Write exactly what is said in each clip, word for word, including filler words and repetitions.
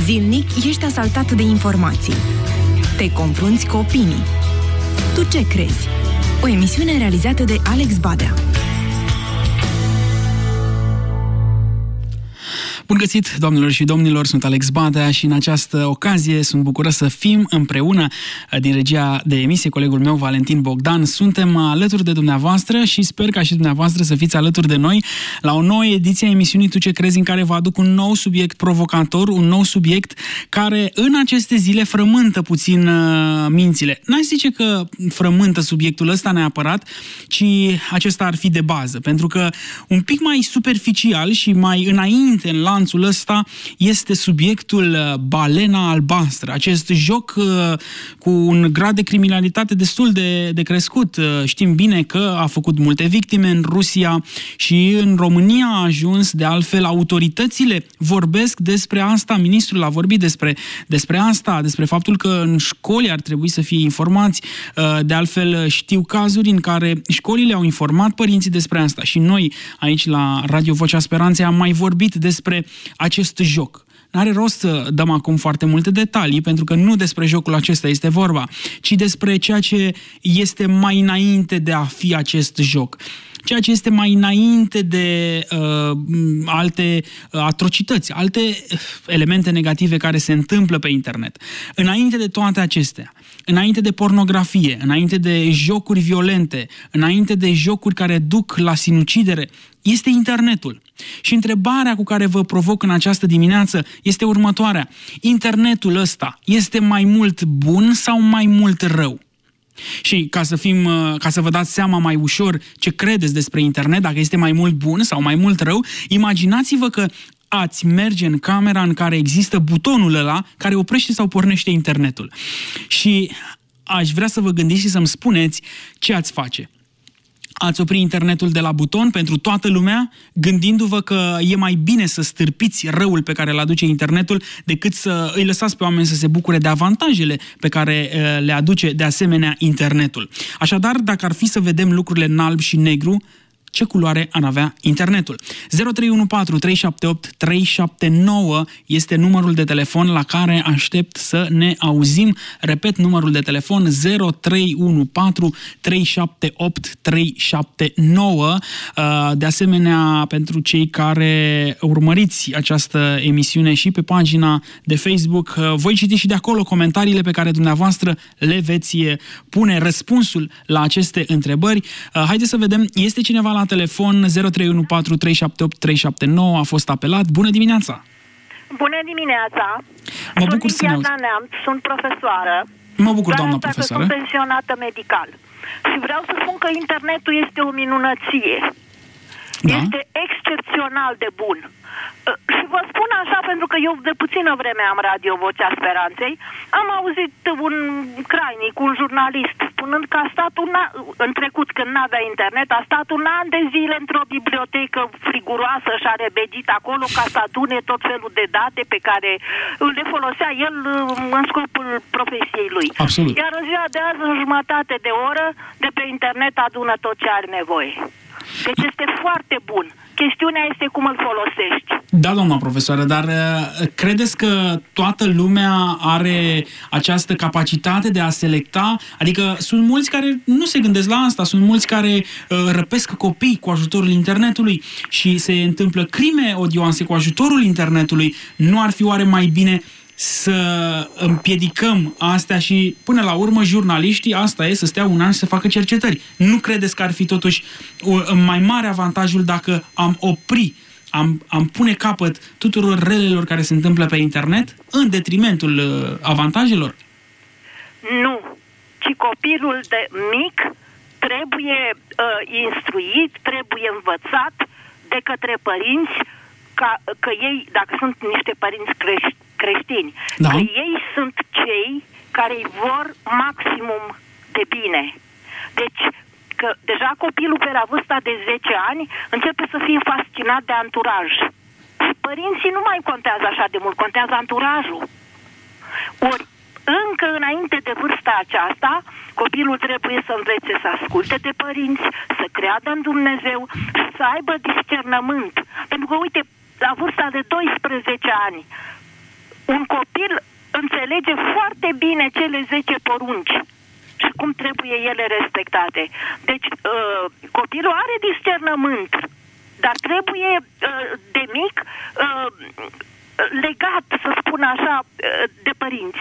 Zilnic ești asaltat de informații. Te confrunți cu opinii. Tu ce crezi? O emisiune realizată de Alex Badea. Bun găsit, doamnelor și domnilor, sunt Alex Badea și în această ocazie sunt bucuros să fim împreună din regia de emisie, colegul meu Valentin Bogdan. Suntem alături de dumneavoastră și sper ca și dumneavoastră să fiți alături de noi la o nouă ediție a emisiunii Tu ce crezi, în care vă aduc un nou subiect provocator, un nou subiect care în aceste zile frământă puțin mințile. N-aș zice că frământă subiectul ăsta neapărat, ci acesta ar fi de bază, pentru că un pic mai superficial și mai înainte în lanțul ăsta este subiectul Balena Albastră, acest joc uh, cu un grad de criminalitate destul de, de crescut. Uh, știm bine că a făcut multe victime în Rusia și în România a ajuns, de altfel autoritățile vorbesc despre asta, ministrul a vorbit despre, despre asta, despre faptul că în școli ar trebui să fie informați. Uh, de altfel știu cazuri în care școlile au informat părinții despre asta și noi aici la Radio Vocea Speranței am mai vorbit despre acest joc. N-are rost să dăm acum foarte multe detalii, pentru că nu despre jocul acesta este vorba, ci despre ceea ce este mai înainte de a fi acest joc. Ceea ce este mai înainte de uh, alte uh, atrocități, alte elemente negative care se întâmplă pe internet. Înainte de toate acestea, înainte de pornografie, înainte de jocuri violente, înainte de jocuri care duc la sinucidere, este internetul. Și întrebarea cu care vă provoc în această dimineață este următoarea. Internetul ăsta este mai mult bun sau mai mult rău? Și ca să fim, ca să vă dați seama mai ușor ce credeți despre internet, dacă este mai mult bun sau mai mult rău, imaginați-vă că ați merge în camera în care există butonul ăla care oprește sau pornește internetul. Și aș vrea să vă gândiți și să-mi spuneți ce ați face. Ați opri internetul de la buton pentru toată lumea, gândindu-vă că e mai bine să stârpiți răul pe care îl aduce internetul decât să îi lăsați pe oameni să se bucure de avantajele pe care le aduce de asemenea internetul. Așadar, dacă ar fi să vedem lucrurile în alb și negru, ce culoare ar avea internetul? zero trei unu patru trei șapte opt trei șapte nouă este numărul de telefon la care aștept să ne auzim. Repet, numărul de telefon zero trei unu patru trei șapte opt trei șapte nouă. De asemenea, pentru cei care urmăriți această emisiune și pe pagina de Facebook, voi citi și de acolo comentariile pe care dumneavoastră le veți pune, răspunsul la aceste întrebări. Haideți să vedem, este cineva la telefon? Zero trei unu patru trei șapte opt trei șapte nouă a fost apelat. Bună dimineața! Bună dimineața! Mă bucur să ne auzi. Sunt Neamț, sunt profesoară. Mă bucur, doamna profesoară. Sunt pensionată medical. Și vreau să spun că internetul este o minunăție. Da? Este excepțional de bun. Și vă spun așa pentru că eu de puțină vreme am Radio Vocea Speranței. Am auzit un crainic, un jurnalist, spunând că a stat un an, în trecut când n-avea internet, a stat un an de zile într-o bibliotecă friguroasă și a rebedit acolo ca să adune tot felul de date pe care le folosea el în scopul profesiei lui. Absolut. Iar în ziua de azi, în jumătate de oră, de pe internet adună tot ce are nevoie. Deci este foarte bun. Chestiunea este cum îl folosești. Da, doamna profesoară, dar credeți că toată lumea are această capacitate de a selecta? Adică sunt mulți care nu se gândesc la asta, sunt mulți care uh, răpesc copii cu ajutorul internetului și se întâmplă crime odioase cu ajutorul internetului. Nu ar fi oare mai bine să împiedicăm astea și, până la urmă, jurnaliștii, asta e, să stea un an și să facă cercetări? Nu credeți că ar fi totuși mai mare avantajul dacă am opri, am, am pune capăt tuturor relelor care se întâmplă pe internet în detrimentul avantajelor? Nu, ci copilul de mic trebuie uh, instruit, trebuie învățat de către părinți ca, că ei, dacă sunt niște părinți creștini, creștini, da. Că ei sunt cei care îi vor maximum de bine. Deci, că deja copilul pe la vârsta de zece ani începe să fie fascinat de anturaj. Părinții nu mai contează așa de mult, contează anturajul. Ori, încă înainte de vârsta aceasta, copilul trebuie să învețe să asculte de părinți, să creadă în Dumnezeu și să aibă discernământ. Pentru că, uite, la vârsta de doisprezece ani, un copil înțelege foarte bine cele zece porunci și cum trebuie ele respectate. Deci, uh, copilul are discernământ, dar trebuie uh, de mic uh, legat, să spun așa, uh, de părinți.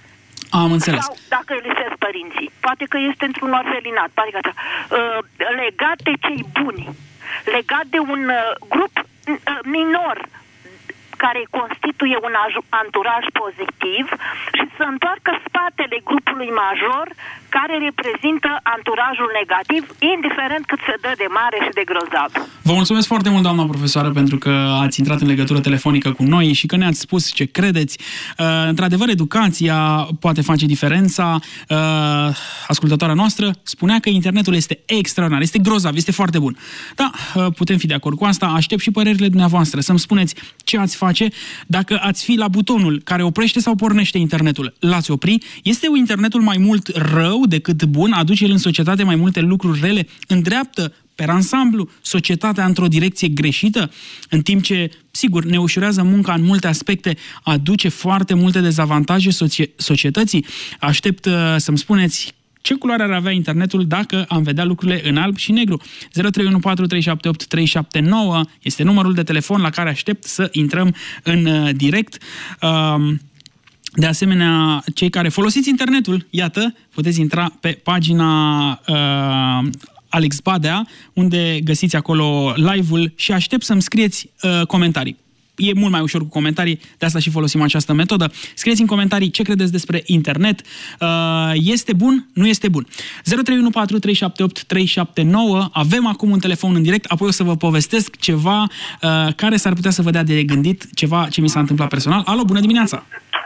Am înțeles. Sau dacă îl lipsesc părinții. Poate că este într-un orfelinat, poate că așa. Uh, legat de cei buni, legat de un uh, grup uh, minor care constituie un anturaj pozitiv și să întoarcă spatele grupului major care reprezintă anturajul negativ, indiferent cât se dă de mare și de grozav. Vă mulțumesc foarte mult, doamna profesoară, pentru că ați intrat în legătură telefonică cu noi și că ne-ați spus ce credeți. Uh, într-adevăr, educația poate face diferența. Uh, ascultătoarea noastră spunea că internetul este extraordinar, este grozav, este foarte bun. Da, uh, putem fi de acord cu asta. Aștept și părerile dumneavoastră. Să-mi spuneți ce ați face dacă ați fi la butonul care oprește sau pornește internetul. L-ați opri? Este internetul mai mult rău decât bun? Aduce el în societate mai multe lucruri rele? Îndreaptă per ansamblu societatea într-o direcție greșită? În timp ce, sigur, ne ușurează munca în multe aspecte, aduce foarte multe dezavantaje socie- societății? Aștept uh, să-mi spuneți ce culoare ar avea internetul dacă am vedea lucrurile în alb și negru. zero trei unu patru trei șapte opt trei șapte nouă este numărul de telefon la care aștept să intrăm în uh, direct. Uh, De asemenea, cei care folosiți internetul, iată, puteți intra pe pagina uh, Alex Badea, unde găsiți acolo live-ul și aștept să-mi scrieți uh, comentarii. E mult mai ușor cu comentarii, de asta și folosim această metodă. Scrieți în comentarii ce credeți despre internet. Uh, este bun? Nu este bun? zero trei unu patru trei șapte opt trei șapte nouă. Avem acum un telefon în direct, apoi o să vă povestesc ceva uh, care s-ar putea să vă dea de gândit, ceva ce mi s-a întâmplat personal. Alo, bună dimineața!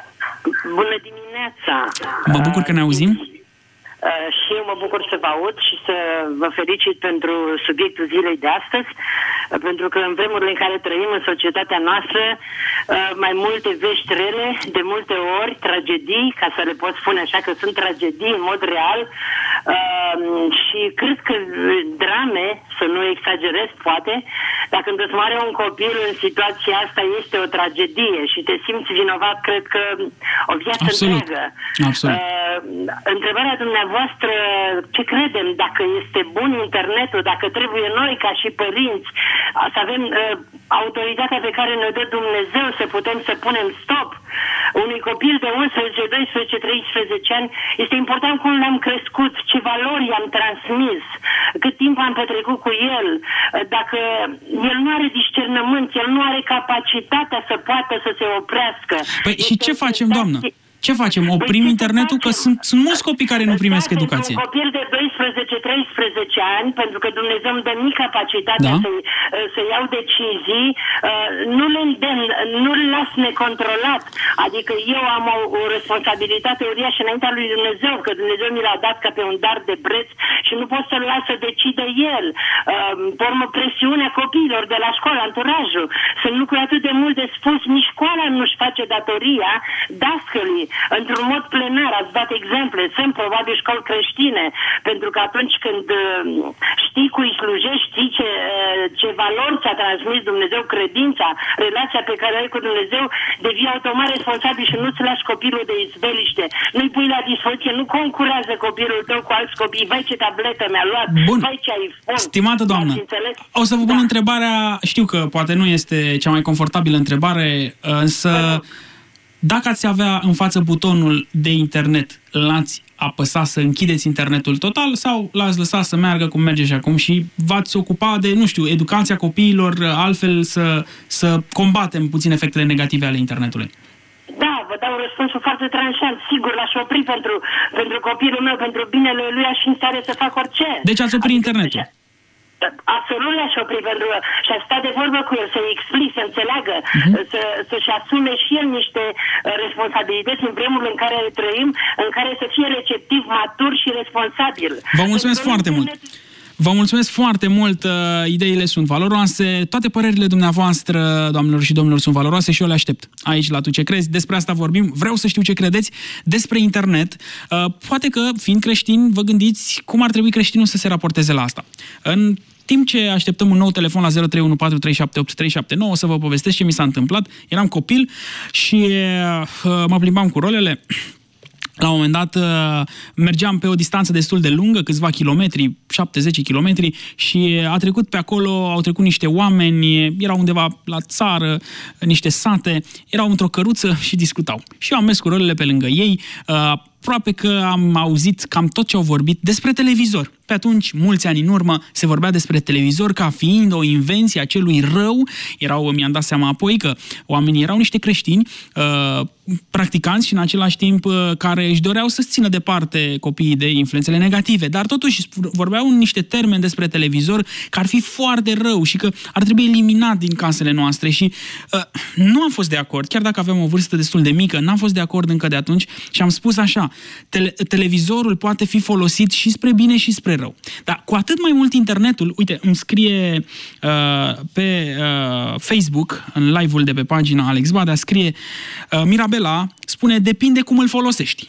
Bună dimineața! Mă bucur că ne auzim. Uh, și eu mă bucur să vă aud și să vă felicit pentru subiectul zilei de astăzi, uh, pentru că în vremurile în care trăim în societatea noastră, uh, mai multe vești rele, de multe ori tragedii, ca să le pot spune așa că sunt tragedii în mod real, uh, și cred că drame, să nu exagerez poate, dacă îndesmoare un copil în situația asta este o tragedie și te simți vinovat, cred că o viață Absolut. întreagă. Absolut. Uh, întrebarea dumneavoastră, ce credem, dacă este bun internetul, dacă trebuie noi ca și părinți să avem uh, autoritatea pe care ne-o dă Dumnezeu să putem să punem stop unui copil de unsprezece, doisprezece, treisprezece ani, este important cum l-am crescut, ce valori i-am transmis, cât timp am petrecut cu el, dacă el nu are discernământ, el nu are capacitatea să poată să se oprească. Păi și ce facem, doamnă? Ce facem? Oprim păi internetul? Că sunt, sunt mulți copii care nu primesc da, educație. Un copil de doisprezece treisprezece ani, pentru că Dumnezeu îmi dă mică capacitatea da. să, să iau decizii, nu le îndemn, nu le las necontrolat. Adică eu am o, o responsabilitate uriașă înaintea lui Dumnezeu, că Dumnezeu mi l-a dat ca pe un dar de preț și nu pot să-l las să decide el. Pe urmă, presiunea copiilor de la școală, anturajul. Sunt lucruri atât de mult de spus, nici școala nu-și face datoria, dascălii. Într-un mod plenar, ați dat exemple, sunt probabil școli creștine, pentru că atunci când știi cui slujești, știi ce, ce valori ți-a transmis Dumnezeu, credința, relația pe care o ai cu Dumnezeu, devii automat responsabil și nu-ți lași copilul de izbeliște. Nu-i pui la dispoziție, nu concurează copilul tău cu alți copii, vai ce tabletă mi-a luat, Bun. vai ce iPhone. Stimată doamnă, o să vă pun da. întrebarea, știu că poate nu este cea mai confortabilă întrebare, însă dacă ați avea în față butonul de internet, l-ați apăsa să închideți internetul total sau l-ați lăsa să meargă cum merge și acum și v-ați ocupa de, nu știu, educația copiilor, altfel să, să combatem puțin efectele negative ale internetului? Da, vă dau răspunsul foarte tranșant. Sigur, l-aș opri pentru, pentru copilul meu, pentru binele lui, aș fi în stare să fac orice. Deci ați opri adică internetul? Absolut le-aș opri, pentru că și-a stat de vorbă cu el, să-i explic, să înțeleagă, uh-huh. să, să-și asume și el niște responsabilități în vremurile în care trăim, în care să fie receptiv, matur și responsabil. Vă mulțumesc deci, foarte mult! Vă mulțumesc foarte mult, ideile sunt valoroase, toate părerile dumneavoastră, doamnelor și domnilor, sunt valoroase și eu le aștept aici la Tu Ce Crezi. Despre asta vorbim, vreau să știu ce credeți despre internet. Poate că, fiind creștini, vă gândiți cum ar trebui creștinul să se raporteze la asta. În timp ce așteptăm un nou telefon la zero trei unu patru trei șapte opt trei șapte nouă, să vă povestesc ce mi s-a întâmplat. Eram copil și uh, mă plimbam cu rolele. La un moment dat mergeam pe o distanță destul de lungă, câțiva kilometri, șapte zece kilometri, și a trecut pe acolo, au trecut niște oameni, erau undeva la țară, niște sate, erau într-o căruță și discutau. Și eu am mers cu rolele pe lângă ei, aproape că am auzit cam tot ce au vorbit despre televizor. Pe atunci, mulți ani în urmă, se vorbea despre televizor ca fiind o invenție a celui rău. Erau, mi-am dat seama apoi că oamenii erau niște creștini, uh, practicanți și în același timp uh, care își doreau să-ți țină departe copiii de influențele negative. Dar totuși vorbeau în niște termeni despre televizor că ar fi foarte rău și că ar trebui eliminat din casele noastre. Și uh, nu am fost de acord, chiar dacă aveam o vârstă destul de mică, n-am fost de acord încă de atunci și am spus așa: tele- televizorul poate fi folosit și spre bine și spre rău. Dar cu atât mai mult internetul, uite, îmi scrie uh, pe uh, Facebook, în live-ul de pe pagina Alex Badea, scrie uh, Mirabela, spune, depinde cum îl folosești.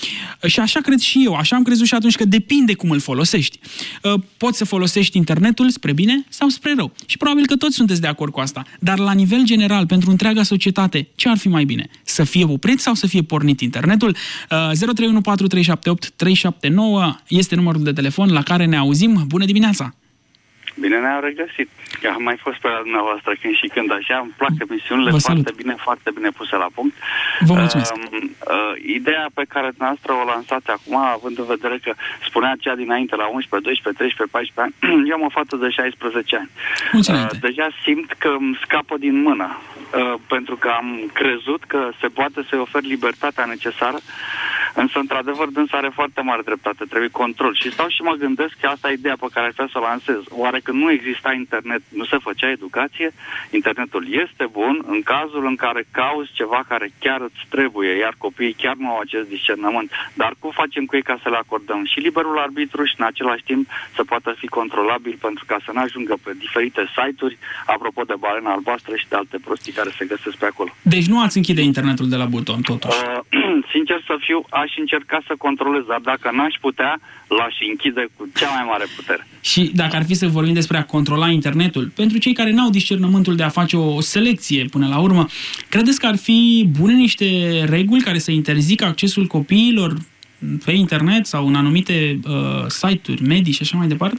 Și așa cred și eu, așa am crezut și atunci, că depinde cum îl folosești. Poți să folosești internetul spre bine sau spre rău. Și probabil că toți sunteți de acord cu asta. Dar la nivel general, pentru întreaga societate, ce ar fi mai bine? Să fie oprit sau să fie pornit internetul? zero trei unu patru trei șapte opt trei șapte nouă este numărul de telefon la care ne auzim. Bună dimineața! Bine ne-au regăsit. Eu am mai fost pe la dumneavoastră când și când așa. Îmi plac emisiunile foarte bine, foarte bine puse la punct. Vă mulțumesc. Uh, uh, ideea pe care dumneavoastră o lansați acum, având în vedere că spunea cea dinainte, la unsprezece, doisprezece, treisprezece, paisprezece ani, eu am o fată de șaisprezece ani. Uh, deja simt că îmi scapă din mână. Uh, pentru că am crezut că se poate să-i ofer libertatea necesară, însă, într-adevăr, dânsa are foarte mare dreptate, trebuie control. Și stau și mă gândesc că asta e ideea pe care ar vrea să o lansez. Oare că nu exista internet, nu se făcea educație? Internetul este bun în cazul în care cauți ceva care chiar îți trebuie, iar copiii chiar nu au acest discernământ. Dar cum facem cu ei ca să le acordăm și liberul arbitru și, în același timp, să poată fi controlabil, pentru ca să nu ajungă pe diferite site-uri, apropo de balena albastră și de alte prostii care se găsesc pe acolo. Deci nu ați închide internetul de la buton, totuși? Uh, sincer să fiu, aș încerca să controlez, dar dacă n-aș putea, l-aș închide cu cea mai mare putere. Și dacă ar fi să vorbim despre a controla internetul, pentru cei care n-au discernământul de a face o selecție până la urmă, credeți că ar fi bune niște reguli care să interzică accesul copiilor pe internet sau în anumite uh, site-uri, medii și așa mai departe?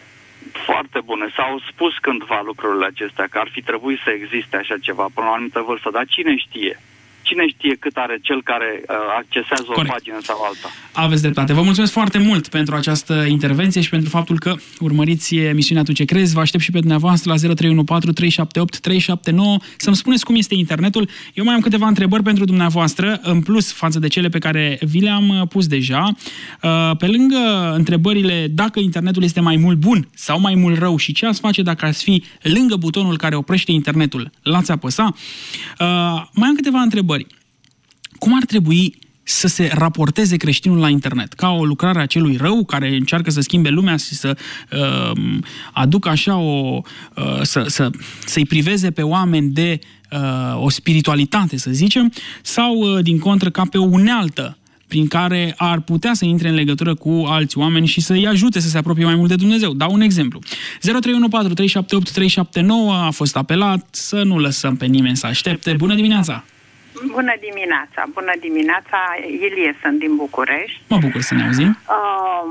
Foarte bune. S-au spus cândva lucrurile acestea, că ar fi trebuit să existe așa ceva până la o anumită vârstă, dar cine știe? Cine știe cât are cel care uh, accesează Corect. o pagină sau alta? Aveți dreptate. Vă mulțumesc foarte mult pentru această intervenție și pentru faptul că urmăriți emisiunea Tu ce crezi. Vă aștept și pe dumneavoastră la zero trei unu patru trei șapte opt trei șapte nouă să-mi spuneți cum este internetul. Eu mai am câteva întrebări pentru dumneavoastră, în plus față de cele pe care vi le-am pus deja. Pe lângă întrebările dacă internetul este mai mult bun sau mai mult rău și ce ați face dacă ați fi lângă butonul care oprește internetul, l-ați apăsa, mai am câteva întrebări. Cum ar trebui să se raporteze creștinul la internet? Ca o lucrare a celui rău care încearcă să schimbe lumea și să uh, aducă așa o... Uh, să, să, să-i priveze pe oameni de uh, o spiritualitate, să zicem, sau, uh, din contră, ca pe o unealtă prin care ar putea să intre în legătură cu alți oameni și să-i ajute să se apropie mai mult de Dumnezeu. Dau un exemplu. zero trei unu patru trei șapte opt trei șapte nouă a fost apelat, să nu lăsăm pe nimeni să aștepte. Bună dimineața! Bună dimineața! Bună dimineața! Ilie, sunt din București. Mă bucur să ne auzim. Uh,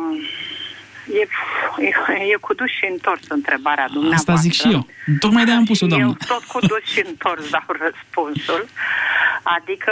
e, e, e cu dus și întors întrebarea dumneavoastră. Asta zic și eu. Tocmai de-aia am pus-o, doamnă. Eu tot cu dus și întors dau răspunsul. Adică,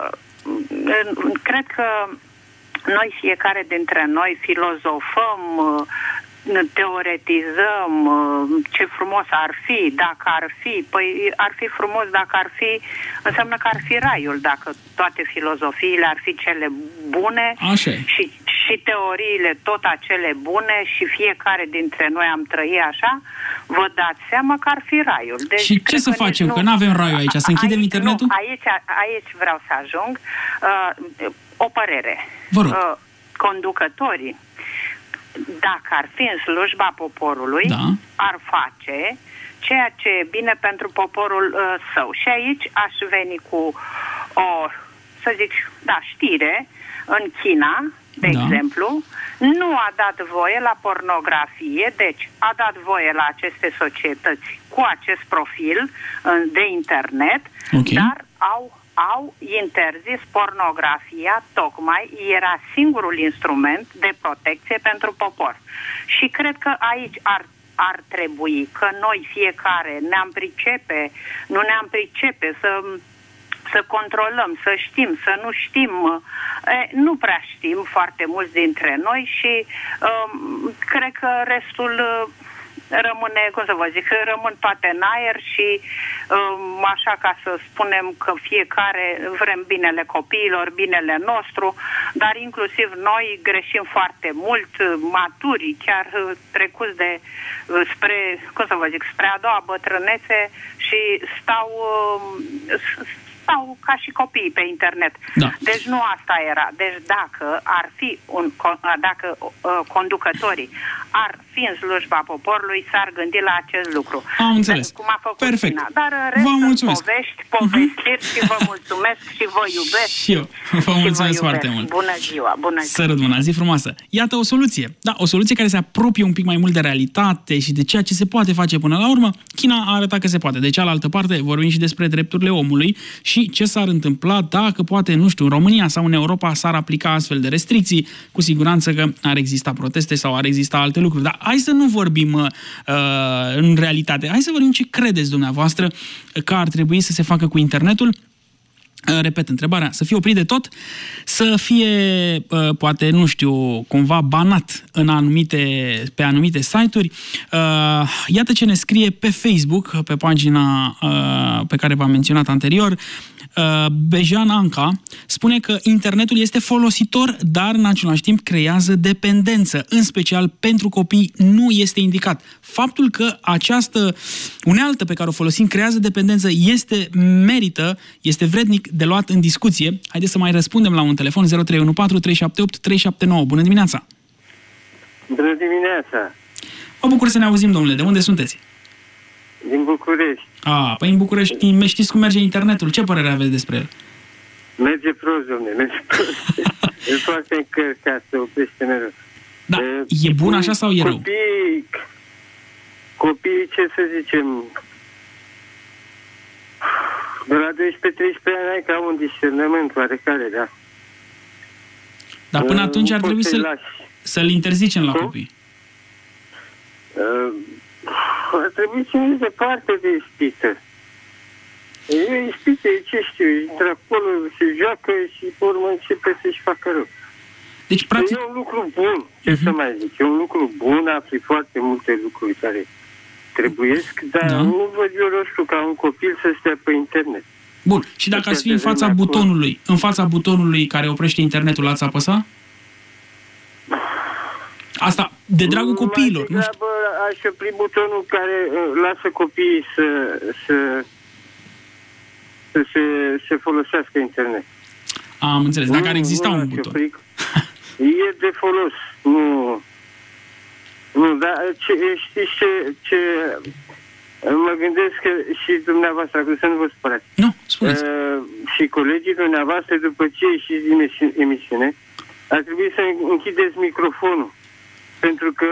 cred că noi, fiecare dintre noi, filozofăm, teoretizăm ce frumos ar fi, dacă ar fi. Păi ar fi frumos dacă ar fi, înseamnă că ar fi raiul, dacă toate filozofiile ar fi cele bune. Așa. și, și teoriile tot acele bune și fiecare dintre noi am trăit așa, vă dați seama că ar fi raiul. Deci, și ce să facem? Nu, că nu avem raiul aici. Să închidem aici, internetul? Nu, aici, aici vreau să ajung. Uh, o părere. Vă rog. Uh, conducătorii, dacă ar fi în slujba poporului, da, ar face ceea ce e bine pentru poporul uh, său. Și aici aș veni cu o să zic, da, știre, în China, de da. exemplu, nu a dat voie la pornografie, deci a dat voie la aceste societăți cu acest profil de internet, okay. dar au, au interzis pornografia, tocmai era singurul instrument de protecție pentru popor. Și cred că aici ar ar trebui, că noi fiecare ne-am pricepe, nu ne-am pricepe să, să controlăm, să știm, să nu știm. E, nu prea știm foarte mulți dintre noi și um, cred că restul rămâne, cum să vă zic, rămân toate în aer și um, așa ca să spunem că fiecare vrem binele copiilor, binele nostru, dar inclusiv noi greșim foarte mult, maturi, chiar trecuți de spre, cum să vă zic, spre a doua bătrânețe și stau stau ca și copiii pe internet. Da. Deci nu asta era. Deci dacă ar fi un, dacă uh, conducătorii ar fi în slujba poporului, s-ar gândi la acest lucru. Am înțeles. Cum a făcut Perfect. China. Dar restul povești, povestiri uh-huh. și vă mulțumesc și vă iubesc. Și eu. Vă mulțumesc vă foarte mult. Bună ziua. Bună ziua. Sărut mâna, zi frumoasă. Iată o soluție. Da, o soluție care se apropie un pic mai mult de realitate și de ceea ce se poate face până la urmă. China a arătat că se poate. De cealaltă parte vorbim și despre drepturile omului și ce s-ar întâmpla dacă poate, nu știu, în România sau în Europa s-ar aplica astfel de restricții. Cu siguranță că ar exista proteste sau ar exista alte lucruri. Dar hai să nu vorbim uh, în realitate. Hai să vorbim ce credeți dumneavoastră că ar trebui să se facă cu internetul. Repet, întrebarea, să fie oprit de tot, să fie, poate, nu știu, cumva banat în anumite, pe anumite site-uri. Iată ce ne scrie pe Facebook, pe pagina pe care v-am menționat anterior. Bejan Anca spune că internetul este folositor, dar în același timp creează dependență, în special pentru copii nu este indicat. Faptul că această unealtă pe care o folosim creează dependență este merită, este vrednic de luat în discuție. Haideți să mai răspundem la un telefon zero trei unu patru trei șapte opt trei șapte nouă. Bună dimineața! Bună dimineața! Mă bucur să ne auzim, domnule. De unde sunteți? Din București. A, păi în București știți cum merge internetul. Ce părere aveți despre el? Merge prost, domnule, merge prost. E foarte încărcat, se oprește mereu. Da, e, e bun așa sau e rău? Copiii, copiii, ce să zicem, de la doisprezece treisprezece ani ai ca un discernământ oarecare, da. Dar până atunci ar trebui să-l, să-l interzicem la copii. Uh, ar trebui să ne departe de ispită. E ispită, e ce știu, intră acolo, se joacă și pe urmă începe să-și facă rău. Deci, practic... E un lucru bun, ce uh-huh. să mai zic, e un lucru bun, afli foarte multe lucruri care trebuiesc, dar da. nu văd eu roșu ca un copil să stea pe internet. Bun, și dacă ați fi în fața butonului, în fața butonului care oprește internetul, ați apăsa? Asta de dragul copiilor. Mai degrabă aș opri butonul care lasă copiii să, să, să se, se folosească internet. Am înțeles, dacă ar exista un buton. E de folos, nu... Nu, dar ce, știți ce, ce... Mă gândesc că și dumneavoastră, acum să nu vă spărați. Nu, spuneți. Uh, și colegii dumneavoastră, după ce ieșiți din emisiune, ar trebui să închideți microfonul. Pentru că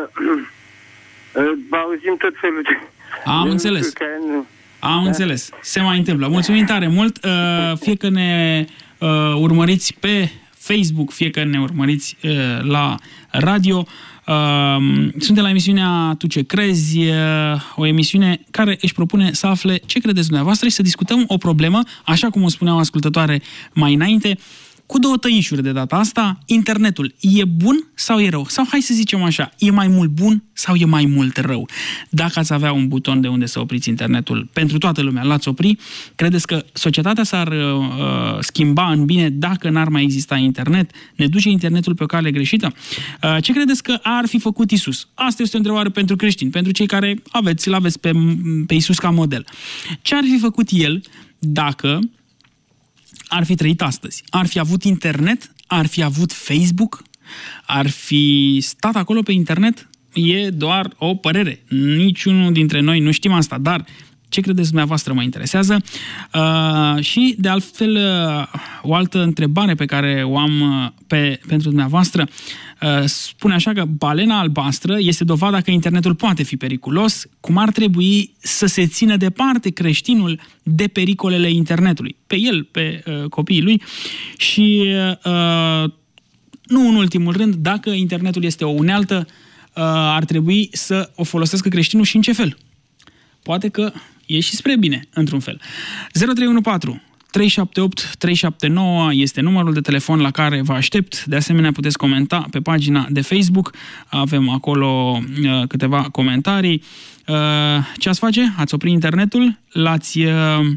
uh, auzim tot felul de... Am înțeles. Nu... Am da? înțeles. Se mai întâmplă. Mulțumim tare mult. Uh, fie că ne uh, urmăriți pe Facebook, fie că ne urmăriți uh, la radio. Uh, suntem la emisiunea Tu ce crezi, uh, o emisiune care își propune să afle ce credeți dumneavoastră și să discutăm o problemă, așa cum o spuneau ascultătoare mai înainte, cu două tăișuri de data asta. Internetul e bun sau e rău? Sau hai să zicem așa, e mai mult bun sau e mai mult rău? Dacă ați avea un buton de unde să opriți internetul pentru toată lumea, l-ați opri? Credeți că societatea s-ar uh, schimba în bine dacă n-ar mai exista internet? Ne duce internetul pe o cale greșită? Uh, ce credeți că ar fi făcut Isus? Asta este o întrebare pentru creștini, pentru cei care aveți, l-aveți pe, pe Isus ca model. Ce ar fi făcut el dacă ar fi trăit astăzi? Ar fi avut internet? Ar fi avut Facebook? Ar fi stat acolo pe internet? E doar o părere. Niciunul dintre noi nu știm asta, dar Ce credeți dumneavoastră mă interesează. Uh, și, de altfel, uh, o altă întrebare pe care o am uh, pe, pentru dumneavoastră uh, spune așa că balena albastră este dovada că internetul poate fi periculos. Cum ar trebui să se țină departe creștinul de pericolele internetului? Pe el, pe uh, copiii lui și, uh, nu în ultimul rând, dacă internetul este o unealtă, uh, ar trebui să o folosească creștinul și în ce fel? Poate că e și spre bine, într-un fel. zero trei unu patru trei șapte opt trei șapte nouă este numărul de telefon la care vă aștept. De asemenea, puteți comenta pe pagina de Facebook. Avem acolo uh, câteva comentarii. Uh, ce ați face? Ați opri internetul? L-ați, uh,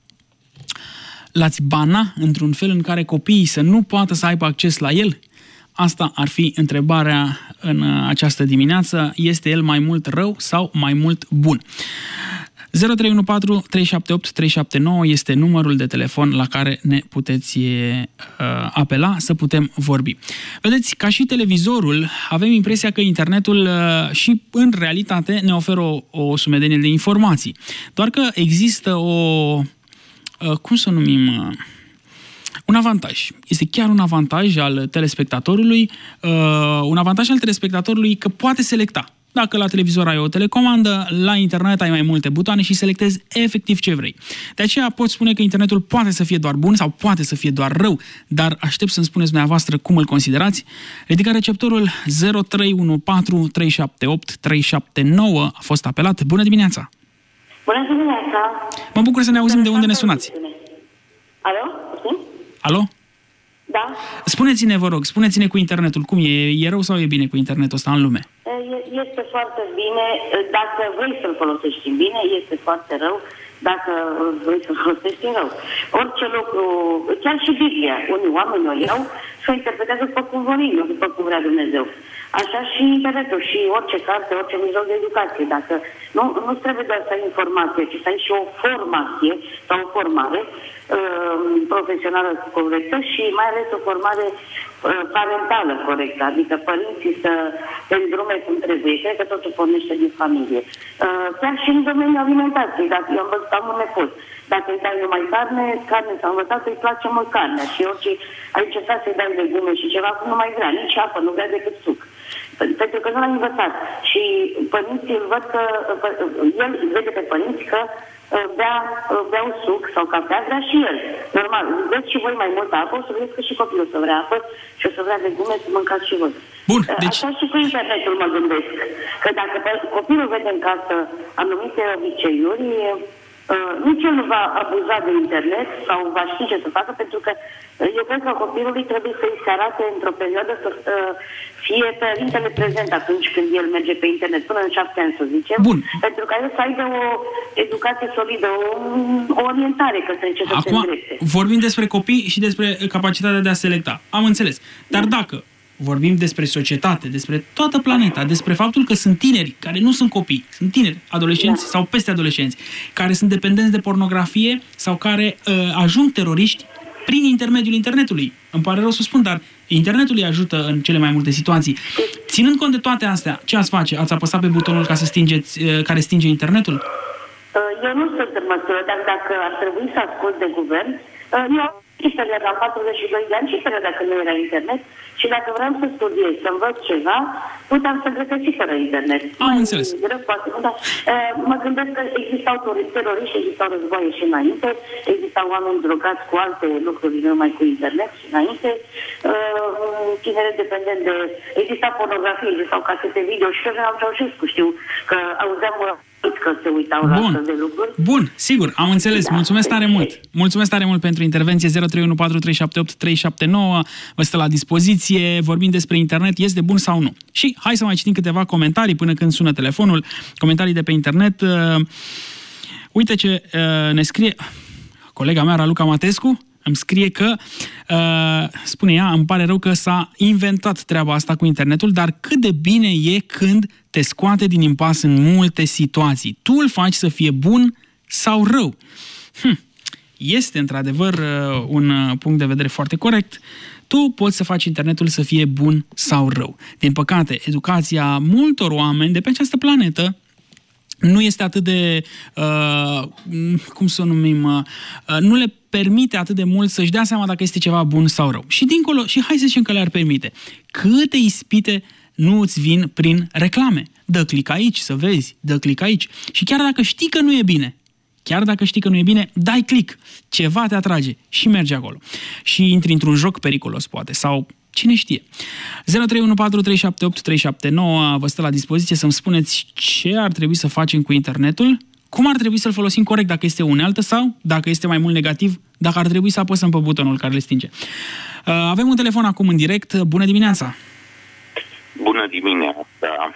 l-ați bana într-un fel în care copiii să nu poată să aibă acces la el? Asta ar fi întrebarea în această dimineață. Este el mai mult rău sau mai mult bun? zero trei unu patru trei șapte opt trei șapte nouă este numărul de telefon la care ne puteți uh, apela să putem vorbi. Vedeți, ca și televizorul, avem impresia că internetul uh, și în realitate ne oferă o, o sumedenie de informații. Doar că există o... Uh, cum să o numim... Uh, un avantaj. Este chiar un avantaj al telespectatorului, uh, un avantaj al telespectatorului că poate selecta. Dacă la televizor ai o telecomandă, la internet ai mai multe butoane și selectezi efectiv ce vrei. De aceea pot spune că internetul poate să fie doar bun sau poate să fie doar rău, dar aștept să-mi spuneți dumneavoastră cum îl considerați. Ridica receptorul zero trei unu patru trei șapte opt trei șapte nouă a fost apelat. Bună dimineața! Bună dimineața! Mă bucur să ne auzim de unde ne sunați. Alo? Alo? Da. Spuneți-ne, vă rog, spuneți-ne cu internetul. Cum e? E rău sau e bine cu internetul ăsta în lume? Este foarte bine. Dacă vrei să-l folosești în bine, este foarte rău. Dacă vrei să-l folosești în rău. Orice lucru, chiar și Biblia, unii oameni o iau și o interpretează după cum vor ei, nu după cum vrea Dumnezeu. Așa și internetul și orice carte, orice mijloc de educație. Dacă nu, nu trebuie doar să ai informație, ci să ai și o formație sau o formare uh, profesională corectă și mai ales o formare uh, parentală corectă. Adică părinții să te îndrume cum trebuie. Cred că totul pornește din familie. Uh, chiar și în domeniul alimentației. Dacă eu am văzut, am un nepot. Dacă îi dai numai carne, carne s-a învățat să-i place mult carnea. Și orice ai încercat să-i dai legume și ceva, nu mai vrea nici apă, nu vrea decât suc. Pentru că nu l-a învățat. Și părinții îl văd că, el vede pe părinți că bea, bea un suc sau cafea, vrea și el. Normal, vedeți și voi mai multă apă, o să vedeți că și copilul o să vrea apă și o să vrea legume să mâncați și voi. Bun, deci... Așa și cu internetul mă gândesc. Că dacă copilul vede în casă anumite obiceiuri, Uh, nici el nu va abuza de internet sau va ști ce să facă, pentru că uh, eu cred că copilului trebuie să-i se arate într-o perioadă să uh, fie părintele prezent atunci când el merge pe internet, până în șapte ani, să zicem. Bun. Pentru că el să aibă o educație solidă, o, o orientare către ce să se îndrepte. Vorbim despre copii și despre capacitatea de a selecta. Am înțeles. Dar da. Dacă vorbim despre societate, despre toată planeta, despre faptul că sunt tineri care nu sunt copii, sunt tineri, adolescenți da. Sau peste adolescenți, care sunt dependenți de pornografie sau care uh, ajung teroriști prin intermediul internetului. Îmi pare rău să spun, dar internetul îi ajută în cele mai multe situații. Ținând cont de toate astea, ce ați face? Ați apăsat pe butonul ca să stingeți, uh, care stinge internetul? Eu nu sunt în măsură, dar dacă ar trebui să ascult de guvern, eu și perioada, am patruzeci și doi de ani, și perioada când nu era internet, și dacă vreau să studiez, să învăț ceva, puteam să găsesc și fără internet. Am înțeles. Greu, poate, da. Mă gândesc că existau teroriști, existau războaie și înainte, existau oameni drogați cu alte lucruri, nu numai cu internet și înainte, tineri dependent de... Exista pornografie, existau casete video și vreau Ceaușescu, știu că auzeam că se uitau la astfel de lucruri. Bun, sigur, am înțeles. Da. Mulțumesc tare mult. Mulțumesc tare mult pentru intervenție. zero trei unu patru trei șapte opt trei șapte nouă vă stă la dispoziție. Vorbim despre internet, este bun sau nu? Și hai să mai citim câteva comentarii până când sună telefonul. Comentarii de pe internet. Uh, uite ce uh, ne scrie colega mea, Raluca Matescu. Îmi scrie că, uh, spune ea, îmi pare rău că s-a inventat treaba asta cu internetul, dar cât de bine e când te scoate din impas în multe situații. Tu îl faci să fie bun sau rău? Hm. Este, într-adevăr, uh, un uh, punct de vedere foarte corect. Tu poți să faci internetul să fie bun sau rău. Din păcate, educația multor oameni de pe această planetă nu este atât de, uh, cum să o numim, uh, nu le permite atât de mult să-și dea seama dacă este ceva bun sau rău. Și dincolo, și hai să zicem că le-ar permite. Câte ispite nu îți vin prin reclame? Dă click aici să vezi, dă click aici. Și chiar dacă știi că nu e bine, chiar dacă știi că nu e bine, dai click, ceva te atrage și mergi acolo. Și intri într-un joc periculos, poate, sau cine știe. zero trei unu patru trei șapte opt trei șapte nouă vă stă la dispoziție să-mi spuneți ce ar trebui să facem cu internetul, cum ar trebui să-l folosim corect dacă este unealtă sau, dacă este mai mult negativ, dacă ar trebui să apăsăm pe butonul care le stinge. Avem un telefon acum în direct. Bună dimineața! Bună dimineața!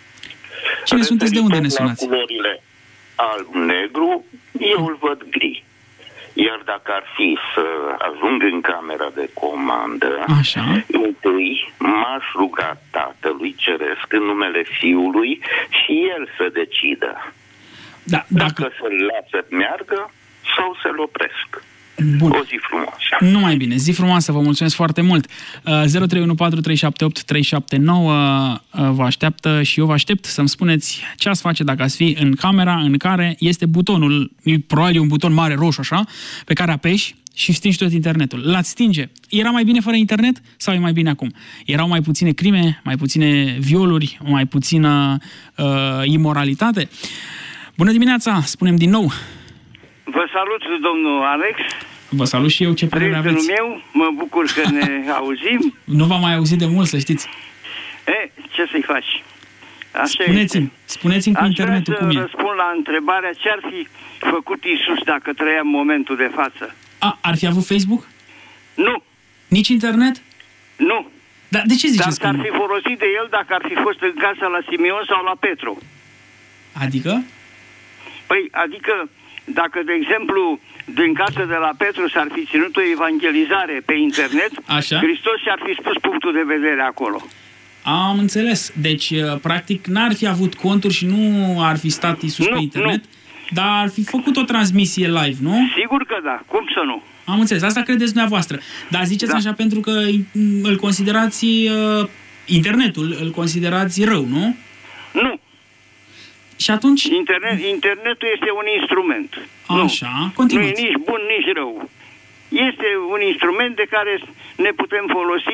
Cine sunteți? De unde ne sunați? Culorile alb-negru, eu îl văd gri. Iar dacă ar fi să ajung în camera de comandă, așa, întâi m-aș ruga Tatălui Ceresc în numele Fiului și El să decidă da, dacă, dacă să-l lasă meargă sau să-l opresc. Bun. O zi frumoasă. Numai bine, zi frumoasă, vă mulțumesc foarte mult. zero trei unu patru trei șapte opt trei șapte nouă vă așteaptă și eu vă aștept să-mi spuneți ce ați face dacă ați fi în camera în care este butonul, probabil e un buton mare roșu așa, pe care apeși și stingi tot internetul. L-ați stinge. Era mai bine fără internet sau e mai bine acum? Erau mai puține crime, mai puține violuri, mai puțină uh, imoralitate? Bună dimineața, spunem din nou. Vă salut, domnul Alex. Vă salut și eu, ce părere aveți? Prietenul meu, mă bucur că ne auzim. Nu v-am mai auzit de mult, să știți. E, ce să-i faci? Așa spuneți-mi, spuneți-mi cu Aș internetul cum e. Aș vrea să răspund la întrebarea ce ar fi făcut Iisus dacă trăia în momentul de față. A, ar fi avut Facebook? Nu. Nici internet? Nu. Dar de ce ziceți Dar că ar fi folosit de el dacă ar fi fost în casa la Simeon sau la Petru. Adică? Păi, adică, dacă, de exemplu, din casa de la Petru s-ar fi ținut o evangelizare pe internet, așa, Hristos și-ar fi spus punctul de vedere acolo. Am înțeles. Deci, practic, n-ar fi avut conturi și nu ar fi stat Iisus nu, pe internet, nu. dar ar fi făcut o transmisie live, nu? Sigur că da. Cum să nu? Am înțeles. Asta credeți dumneavoastră. Dar ziceți da. așa pentru că îl considerați, uh, internetul, îl considerați rău, nu? Nu. Și atunci... Internet, internetul este un instrument. Așa, nu. Continuați. Nu e nici bun, nici rău. Este un instrument de care ne putem folosi.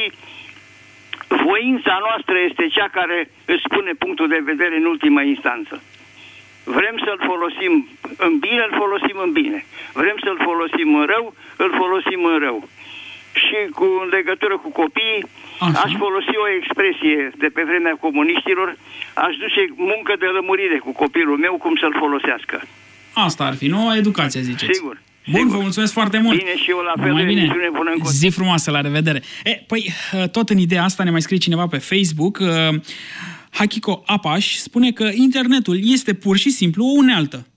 Voința noastră este cea care își spune punctul de vedere în ultima instanță. Vrem să-l folosim în bine, îl folosim în bine. Vrem să-l folosim în rău, îl folosim în rău. Și cu, în legătură cu copiii, așa, aș folosi o expresie de pe vremea comuniștilor, aș duce muncă de lămurire cu copilul meu cum să-l folosească. Asta ar fi noua educație, ziceți. Sigur. Bun, sigur. Vă mulțumesc foarte mult. Bine și eu la fel. Mai bine. Până în zi frumoasă, la revedere. E, păi, tot în ideea asta ne mai scrie cineva pe Facebook. Hakiko Apaș spune că internetul este pur și simplu o unealtă.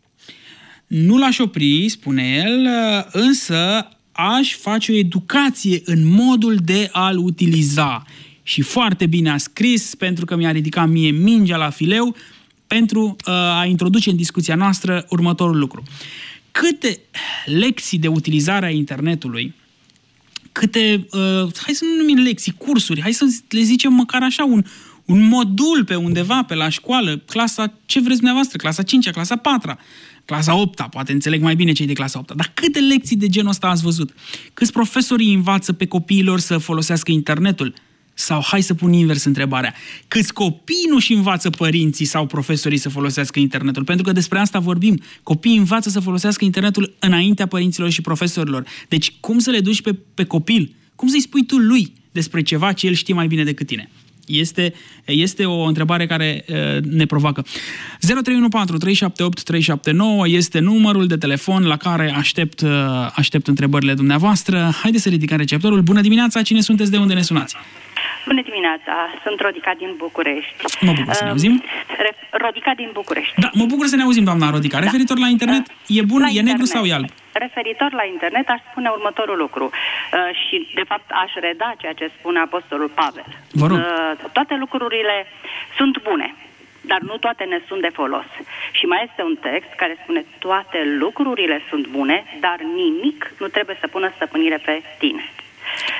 Nu l-aș opri, spune el, însă aș face o educație în modul de a-l utiliza. Și foarte bine a scris, pentru că mi-a ridicat mie mingea la fileu, pentru uh, a introduce în discuția noastră următorul lucru. Câte lecții de utilizare a internetului, câte, uh, hai să nu numim lecții, cursuri, hai să le zicem măcar așa, un, un modul pe undeva, pe la școală, clasa, ce vreți dumneavoastră, clasa cincea, clasa patra, clasa opta, poate înțeleg mai bine cei de clasa opta, dar câte lecții de genul ăsta ați văzut? Câți profesorii învață pe copiilor să folosească internetul? Sau, hai să pun invers întrebarea, câți copii nu-și învață părinții sau profesorii să folosească internetul? Pentru că despre asta vorbim. Copiii învață să folosească internetul înaintea părinților și profesorilor. Deci, cum să le duci pe, pe copil? Cum să-i spui tu lui despre ceva ce el știe mai bine decât tine? Este, este o întrebare care uh, ne provoacă. zero trei unu patru trei șapte opt trei șapte nouă este numărul de telefon la care aștept, uh, aștept întrebările dumneavoastră. Haideți să ridicăm receptorul. Bună dimineața, cine sunteți, de unde ne sunați? Bună dimineața, sunt Rodica din București. Mă bucur să ne auzim. Rodica din București. Da, mă bucur să ne auzim, doamna Rodica. Referitor la internet, e bun, la e internet. Negru sau e alb? Referitor la internet, aș spune următorul lucru. Uh, și, de fapt, aș reda ceea ce spune Apostolul Pavel. Vă rog. Uh, toate lucrurile sunt bune, dar nu toate ne sunt de folos. Și mai este un text care spune toate lucrurile sunt bune, dar nimic nu trebuie să pună stăpânire pe tine.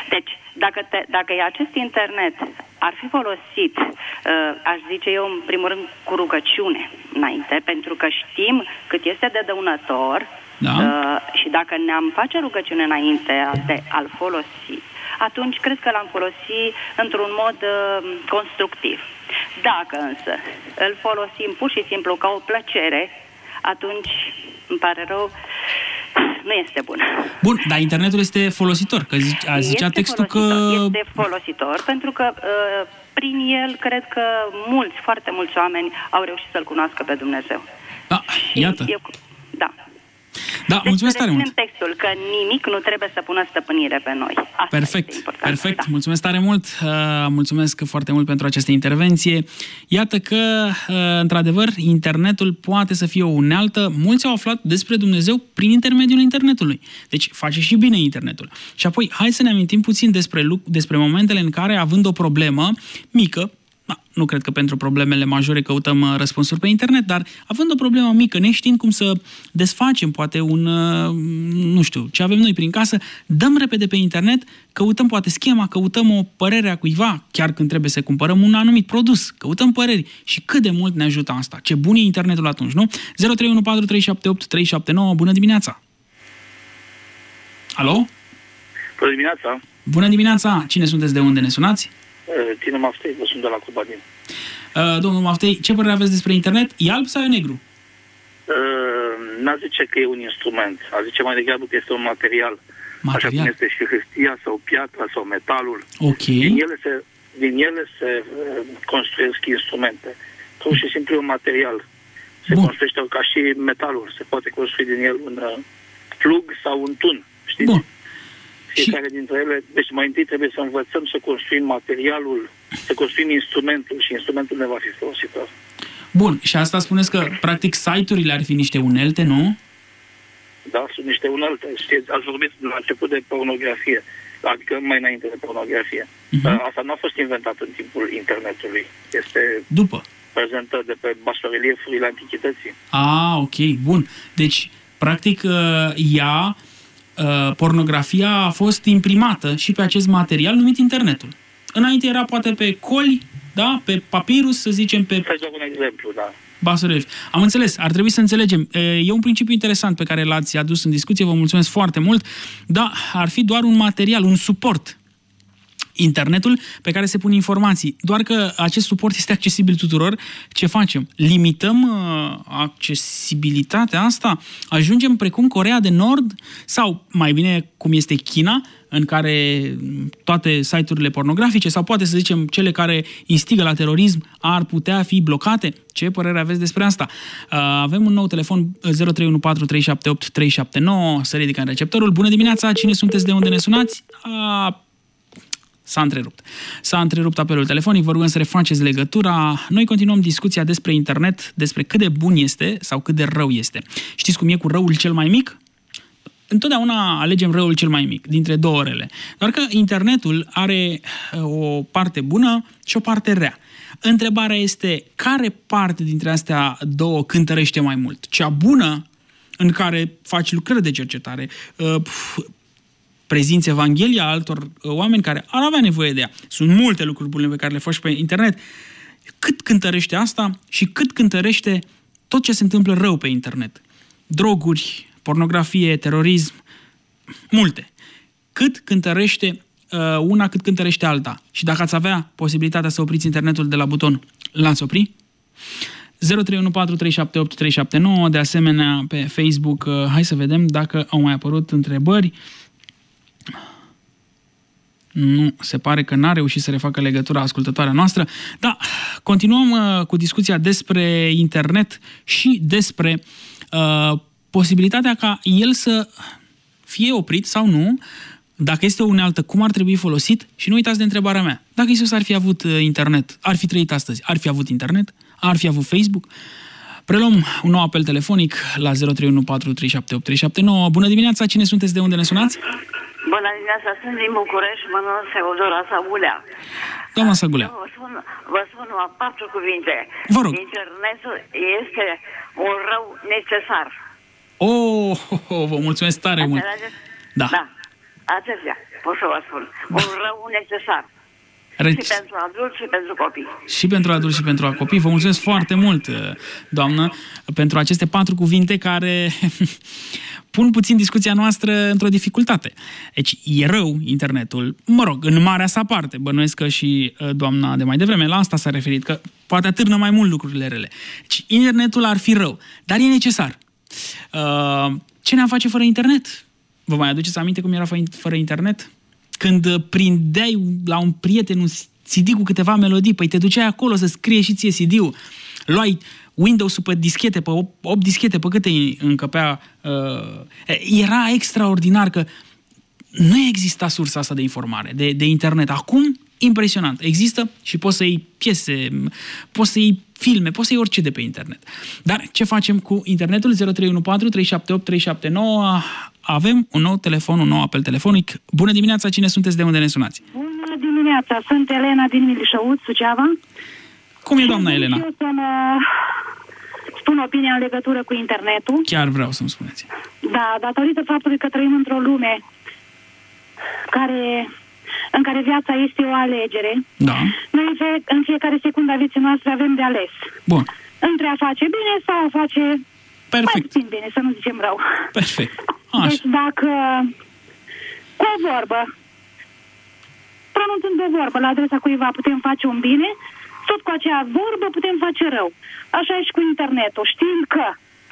Deci, dacă, te, dacă acest internet ar fi folosit, uh, aș zice eu, în primul rând, cu rugăciune înainte, pentru că știm cât este de dăunător, da. uh, și dacă ne-am face rugăciune înainte de a-l folosi, atunci cred că l-am folosit într-un mod uh, constructiv. Dacă însă îl folosim pur și simplu ca o plăcere, atunci, îmi pare rău, nu este bun. Bun, dar internetul este folositor, că zice, a zicea este textul folositor, că... Este folositor, pentru că uh, prin el, cred că mulți, foarte mulți oameni au reușit să-L cunoască pe Dumnezeu. Da, iată. Eu, da. Da, deci mulțumesc tare mult. textul că nimic nu trebuie să pună stăpânire pe noi. Asta perfect, perfect. Da. Mulțumesc tare mult. Uh, mulțumesc foarte mult pentru această intervenție. Iată că, uh, într-adevăr, internetul poate să fie o unealtă. Mulți au aflat despre Dumnezeu prin intermediul internetului. Deci face și bine internetul. Și apoi, hai să ne amintim puțin despre, despre momentele în care, având o problemă mică, da, nu cred că pentru problemele majore căutăm răspunsuri pe internet, dar având o problemă mică, neștiind cum să desfacem poate un, nu știu, ce avem noi prin casă, dăm repede pe internet, căutăm poate schema, căutăm o părere a cuiva, chiar când trebuie să cumpărăm un anumit produs, căutăm păreri și cât de mult ne ajută asta. Ce bun e internetul atunci, nu? zero trei unu patru trei șapte opt trei șapte nouă, bună dimineața! Alo? Bună dimineața! Bună dimineața! Cine sunteți, de unde ne sunați? Tine Maftei, vă sunt de la Cubadin. Uh, domnul Maftei, ce părere aveți despre internet? E alb sau e negru? Uh, n-a zice că e un instrument. A zice mai degrabă că este un material. material. Așa cum este și hârtia sau piatra sau metalul. Ok. Din ele se, din ele se uh, construiesc instrumente. Pur și simplu un material. Se Bun. construiește ca și metalul. Se poate construi din el un uh, plug sau un tun. Știți? Bun. Fiecare dintre ele, deci mai întâi trebuie să învățăm să construim materialul, să construim instrumentul și instrumentul ne va fi folositor. Bun, și asta spuneți că, practic, site-urile ar fi niște unelte, nu? Da, sunt niște unelte. Știți, ați vorbit la început de pornografie, adică mai înainte de pornografie. Uh-huh. Asta nu a fost inventat în timpul internetului. Este După. prezentă de pe basoreliefurile antichității. Ah, ok, bun. Deci, practic, ea... pornografia a fost imprimată și pe acest material numit internetul. Înainte era poate pe coli, da? Pe papirus, să zicem, pe... Să dau un exemplu, da. Basorelief. Am înțeles, ar trebui să înțelegem. E un principiu interesant pe care l-ați adus în discuție, vă mulțumesc foarte mult, dar ar fi doar un material, un suport. Internetul pe care se pun informații. Doar că acest suport este accesibil tuturor. Ce facem? Limităm uh, accesibilitatea asta? Ajungem precum Coreea de Nord? Sau, mai bine, cum este China, în care toate site-urile pornografice, sau poate să zicem cele care instigă la terorism, ar putea fi blocate? Ce părere aveți despre asta? Uh, avem un nou telefon, zero trei unu patru trei șapte opt trei șapte nouă, să ridicăm receptorul. Bună dimineața, cine sunteți, de unde ne sunați? Uh, S-a întrerupt. S-a întrerupt apelul telefonic, vă rugăm să refaceți legătura. Noi continuăm discuția despre internet, despre cât de bun este sau cât de rău este. Știți cum e cu răul cel mai mic? Întotdeauna alegem răul cel mai mic, dintre două rele. Doar că internetul are o parte bună și o parte rea. Întrebarea este, care parte dintre astea două cântărește mai mult? Cea bună, în care faci lucrări de cercetare, prezinți Evanghelia altor oameni care ar avea nevoie de ea. Sunt multe lucruri bune pe care le faci pe internet. Cât cântărește asta și cât cântărește tot ce se întâmplă rău pe internet? Droguri, pornografie, terorism, multe. Cât cântărește uh, una, cât cântărește alta. Și dacă ați avea posibilitatea să opriți internetul de la buton, l-ați opri? zero trei unu patru trei șapte opt trei șapte nouă, de asemenea pe Facebook. Uh, hai să vedem dacă au mai apărut întrebări. Nu, se pare că n-a reușit să refacă legătura ascultătoarea noastră. Da, continuăm uh, cu discuția despre internet și despre uh, posibilitatea ca el să fie oprit sau nu, dacă este o unealtă, cum ar trebui folosit. Și nu uitați de întrebarea mea. Dacă Iisus ar fi avut uh, internet, ar fi trăit astăzi, ar fi avut internet, ar fi avut Facebook. Preluăm un nou apel telefonic la zero trei unu patru trei șapte opt trei șapte nouă. Bună dimineața, cine sunteți, de unde ne sunați? Bună dimineața, sunt din București, mă numesc Teodora Săgulea. Doamna Săgulea. Vă spun, vă spun patru cuvinte. Vă rog. Internetul este un rău necesar. Oh, oh, oh, vă mulțumesc tare mult. Da. Da. Atâția, pot să vă spun. Un rău necesar. Reci... Și pentru adulți și pentru copii. Și pentru adulți și pentru copii. Vă mulțumesc foarte mult, doamnă, pentru aceste patru cuvinte care pun puțin discuția noastră într-o dificultate. Deci e rău internetul, mă rog, în marea sa parte. Bănuiesc că și doamna de mai devreme la asta s-a referit, că poate atârnă mai mult lucrurile rele. Deci internetul ar fi rău, dar e necesar. Ce ne-am face fără internet? Vă mai aduceți aminte cum era fără internet? Când prindeai la un prieten un C D cu câteva melodii, păi te duceai acolo să scrie și ție C D-ul. Luai Windows-ul pe dischete, pe opt dischete, pe câte încăpea. Uh, era extraordinar că nu exista sursa asta de informare, de, de internet. Acum, impresionant. Există și poți să iei piese, poți să iei filme, poți să iei orice de pe internet. Dar ce facem cu internetul? zero trei unu patru trei șapte opt trei șapte nouă. Avem un nou telefon, un nou apel telefonic. Bună dimineața, cine sunteți, de unde ne sunați? Bună dimineața, sunt Elena din Milișăuț, Suceava. Cum e, doamna Elena? Eu să-mi spun opinia în legătură cu internetul. Chiar vreau să-mi spuneți. Da, datorită faptului că trăim într-o lume care, în care viața este o alegere. Da. Noi în fiecare secundă a vieții noastre avem de ales. Bun. Între a face bine sau a face Perfect. mai puțin bine, să nu zicem rău. Perfect. Așa. Deci dacă cu o vorbă, pronunțând o vorbă la adresa cuiva putem face un bine, tot cu acea vorbă putem face rău. Așa e și cu internetul, știind că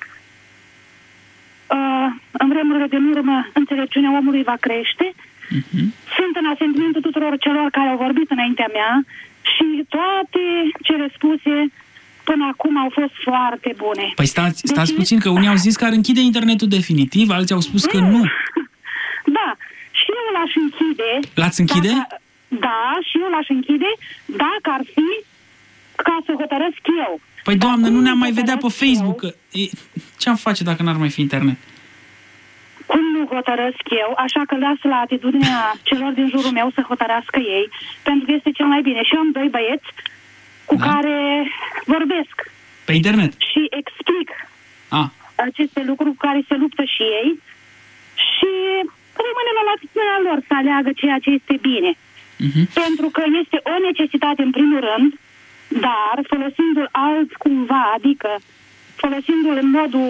uh, în vremurile de urmă înțelepciunea omului va crește. Uh-huh. Sunt în asentimentul tuturor celor care au vorbit înaintea mea și toate cele spuse până acum au fost foarte bune. Păi stați, stați deci, puțin, că unii au zis că ar închide internetul definitiv, alții au spus că nu. Da, și eu l-aș închide. L-ați închide? Dacă, da, și eu l-aș închide dacă ar fi ca să hotărăsc eu. Păi, doamnă, nu ne-am mai vedea pe Facebook. Că... Ce-am face dacă n-ar mai fi internet? Cum nu hotărăsc eu, așa că las la atitudinea celor din jurul meu să hotărască ei, pentru că este cel mai bine. Și eu am doi băieți cu da. care vorbesc. Pe internet? Și explic ah. aceste lucruri cu care se luptă și ei și rămâne la latitudinea lor să aleagă ceea ce este bine. Uh-huh. Pentru că este o necesitate în primul rând, dar folosindu-l alt cumva, adică folosindu-l în modul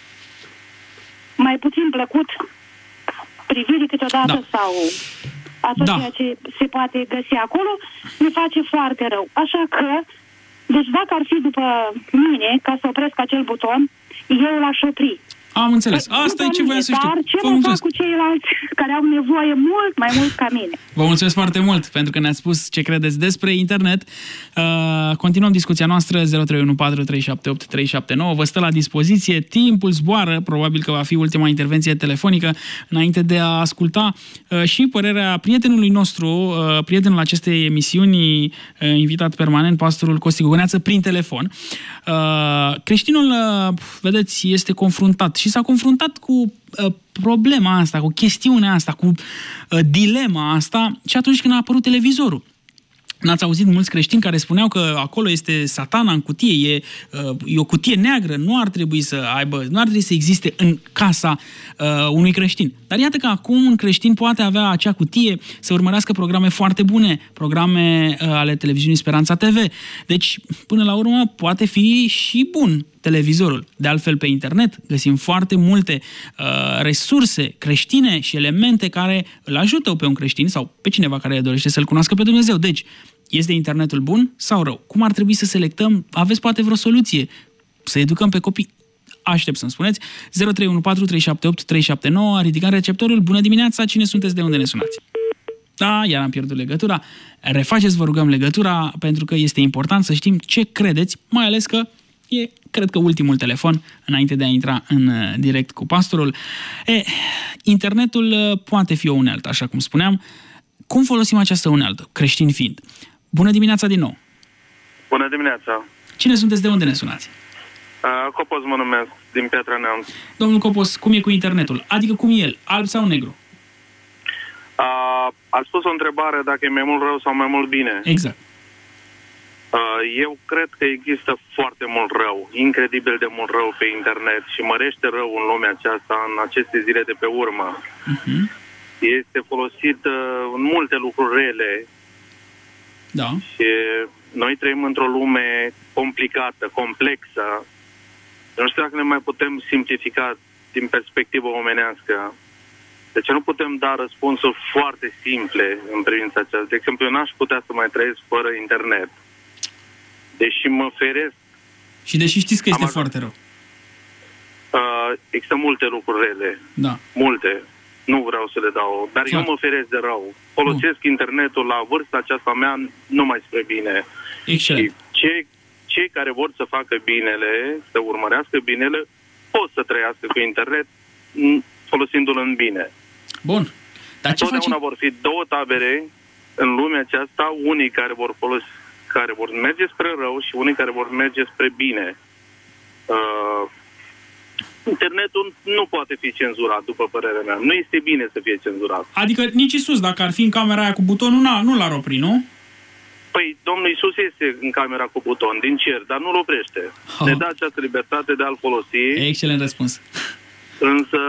mai puțin plăcut privirii câteodată da. sau a tot da. ceea ce se poate găsi acolo, ne face foarte rău. Așa că, deci dacă ar fi după mine, ca să opresc acel buton, eu l-aș opri. Am înțeles. Asta e ce voiam să știu. Dar ce vă fac cu ceilalți care au nevoie mult mai mult ca mine? Vă mulțumesc foarte mult pentru că ne-ați spus ce credeți despre internet. Uh, continuăm discuția noastră. Zero trei unu patru trei șapte opt trei șapte nouă vă stă la dispoziție. Timpul zboară. Probabil că va fi ultima intervenție telefonică înainte de a asculta uh, și părerea prietenului nostru, uh, prietenul acestei emisiuni, uh, invitat permanent, pastorul Costi Gogoneață, prin telefon. Uh, creștinul, uh, vedeți, este confruntat și s-a confruntat cu uh, problema asta, cu chestiunea asta, cu uh, dilema asta și atunci când a apărut televizorul. N-ați auzit mulți creștini care spuneau că acolo este satana în cutie, e, e o cutie neagră, nu ar trebui să aibă, nu ar trebui să existe în casa uh, unui creștin. Dar iată că acum un creștin poate avea acea cutie să urmărească programe foarte bune, programe uh, ale televiziunii Speranța T V. Deci, până la urmă, poate fi și bun televizorul. De altfel, pe internet găsim foarte multe uh, resurse creștine și elemente care îl ajută pe un creștin sau pe cineva care dorește să-L cunoască pe Dumnezeu. Deci, este internetul bun sau rău? Cum ar trebui să selectăm? Aveți poate vreo soluție? Să educăm pe copii? Aștept să-mi spuneți. zero trei unu patru trei șapte opt trei șapte nouă, ridicat receptorul. Bună dimineața, cine sunteți, de unde ne sunați? Da, iar am pierdut legătura. Refaceți, vă rugăm, legătura, pentru că este important să știm ce credeți, mai ales că e, cred că, ultimul telefon înainte de a intra în direct cu pastorul. E, internetul poate fi o unealtă, așa cum spuneam. Cum folosim această unealtă, creștin fiind? Bună dimineața din nou! Bună dimineața! Cine sunteți, de unde ne sunați? Uh, Copos mă numesc, din Piatra Neamț. Domnul Copos, cum e cu internetul? Adică cum e el, alb sau negru? Uh, a spus o întrebare dacă e mai mult rău sau mai mult bine. Exact. Uh, eu cred că există foarte mult rău, incredibil de mult rău pe internet și mărește rău în lumea aceasta, în aceste zile de pe urmă. Uh-huh. este folosit în multe lucruri rele. Da. Și noi trăim într-o lume complicată, complexă. Nu știu dacă ne mai putem simplifica din perspectivă omenească. De ce nu putem da răspunsuri foarte simple în privința aceasta? De exemplu, eu n-aș putea să mai trăiesc fără internet. Deși mă feresc. Și deși știți că este Am foarte rău. Uh, există multe lucruri rele. Da. Multe. Nu vreau să le dau. Dar Clar. eu mă feresc de rău. Folosesc Bun. internetul la vârsta aceasta mea numai spre bine. Excelent. Și cei, cei care vor să facă binele, să urmărească binele, pot să trăiască cu internet folosindu-l în bine. Bun. Dar ce Totdeauna face? vor fi două tabere în lumea aceasta, unii care vor folosi, care vor merge spre rău și unii care vor merge spre bine. Uh, internetul nu poate fi cenzurat, după părerea mea. Nu este bine să fie cenzurat. Adică nici Iisus, dacă ar fi în camera aia cu butonul, nu, nu l-ar opri, nu? Păi, Domnul Iisus este în camera cu buton, din cer, dar nu-l oprește. Oh. Ne dă această libertate de a-l folosi. Excelent răspuns. Însă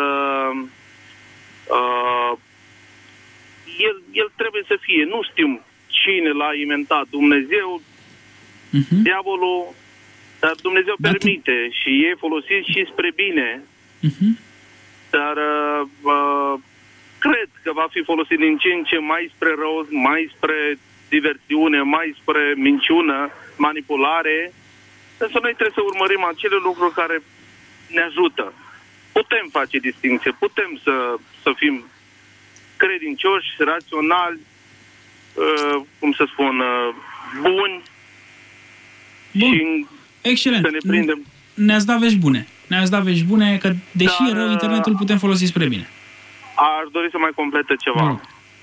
uh, el, el trebuie să fie. Nu știm cine l-a inventat. Dumnezeu, uh-huh. diavolul, dar Dumnezeu dar permite tu... și e folosit și spre bine. Uh-huh. Dar uh, uh, cred că va fi folosit din ce în ce mai spre rău, mai spre diversiune, mai spre minciună, manipulare. Însă noi trebuie să urmărim acele lucruri care ne ajută. Putem face distinție, putem să, să fim credincioși, raționali, uh, cum să spun, uh, buni. Bun. Și excelent. Să ne prindem. Ne-ați dat vești bune. Ne-ați dat vești bune că, deși Dar, e rău, internetul putem folosi spre bine. Aș dori să mai complete ceva. Mm.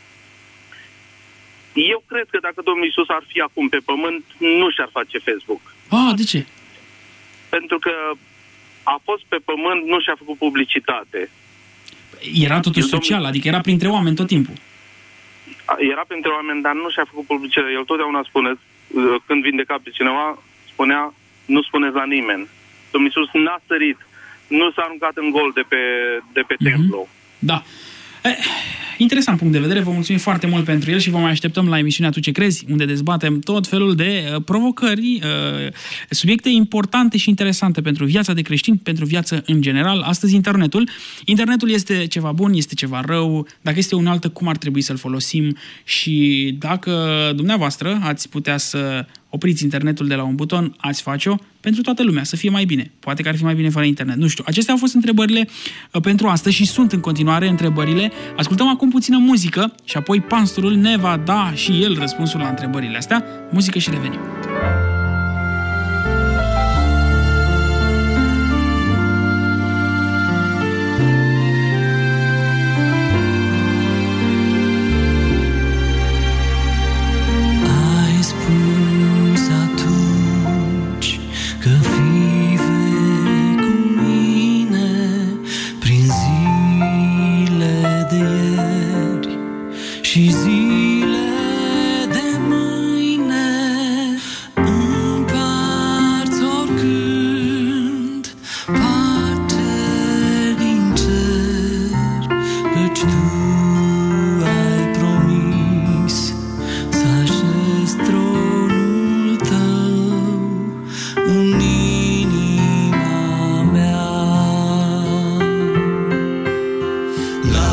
Eu cred că dacă Domnul Iisus ar fi acum pe pământ, nu și-ar face Facebook. Ah, de ce? Pentru că a fost pe pământ, nu și-a făcut publicitate. Era totuși El social, domn... adică era printre oameni tot timpul. Era printre oameni, dar nu și-a făcut publicitate. El totdeauna spune, când vindeca pe cineva, spunea, nu spuneți la nimeni. Domnul Iisus n-a sărit, nu s-a aruncat în gol de pe, de pe mm-hmm. templu. Da. Eh, interesant punct de vedere, vă mulțumim foarte mult pentru el și vă mai așteptăm la emisiunea Tu ce crezi, unde dezbatem tot felul de uh, provocări, uh, subiecte importante și interesante pentru viața de creștin, pentru viață în general. Astăzi internetul. Internetul este ceva bun, este ceva rău, dacă este un altă, cum ar trebui să-l folosim și dacă dumneavoastră ați putea să opriți internetul de la un buton, ați face-o pentru toată lumea, să fie mai bine. Poate că ar fi mai bine fără internet. Nu știu. Acestea au fost întrebările pentru astăzi și sunt în continuare întrebările. Ascultăm acum puțină muzică și apoi pastorul ne va da și el răspunsul la întrebările astea. Muzică și revenim. Și zile de mâine împarți oricând parte din cer, căci Tu ai promis să așezi tronul Tău în inima mea. La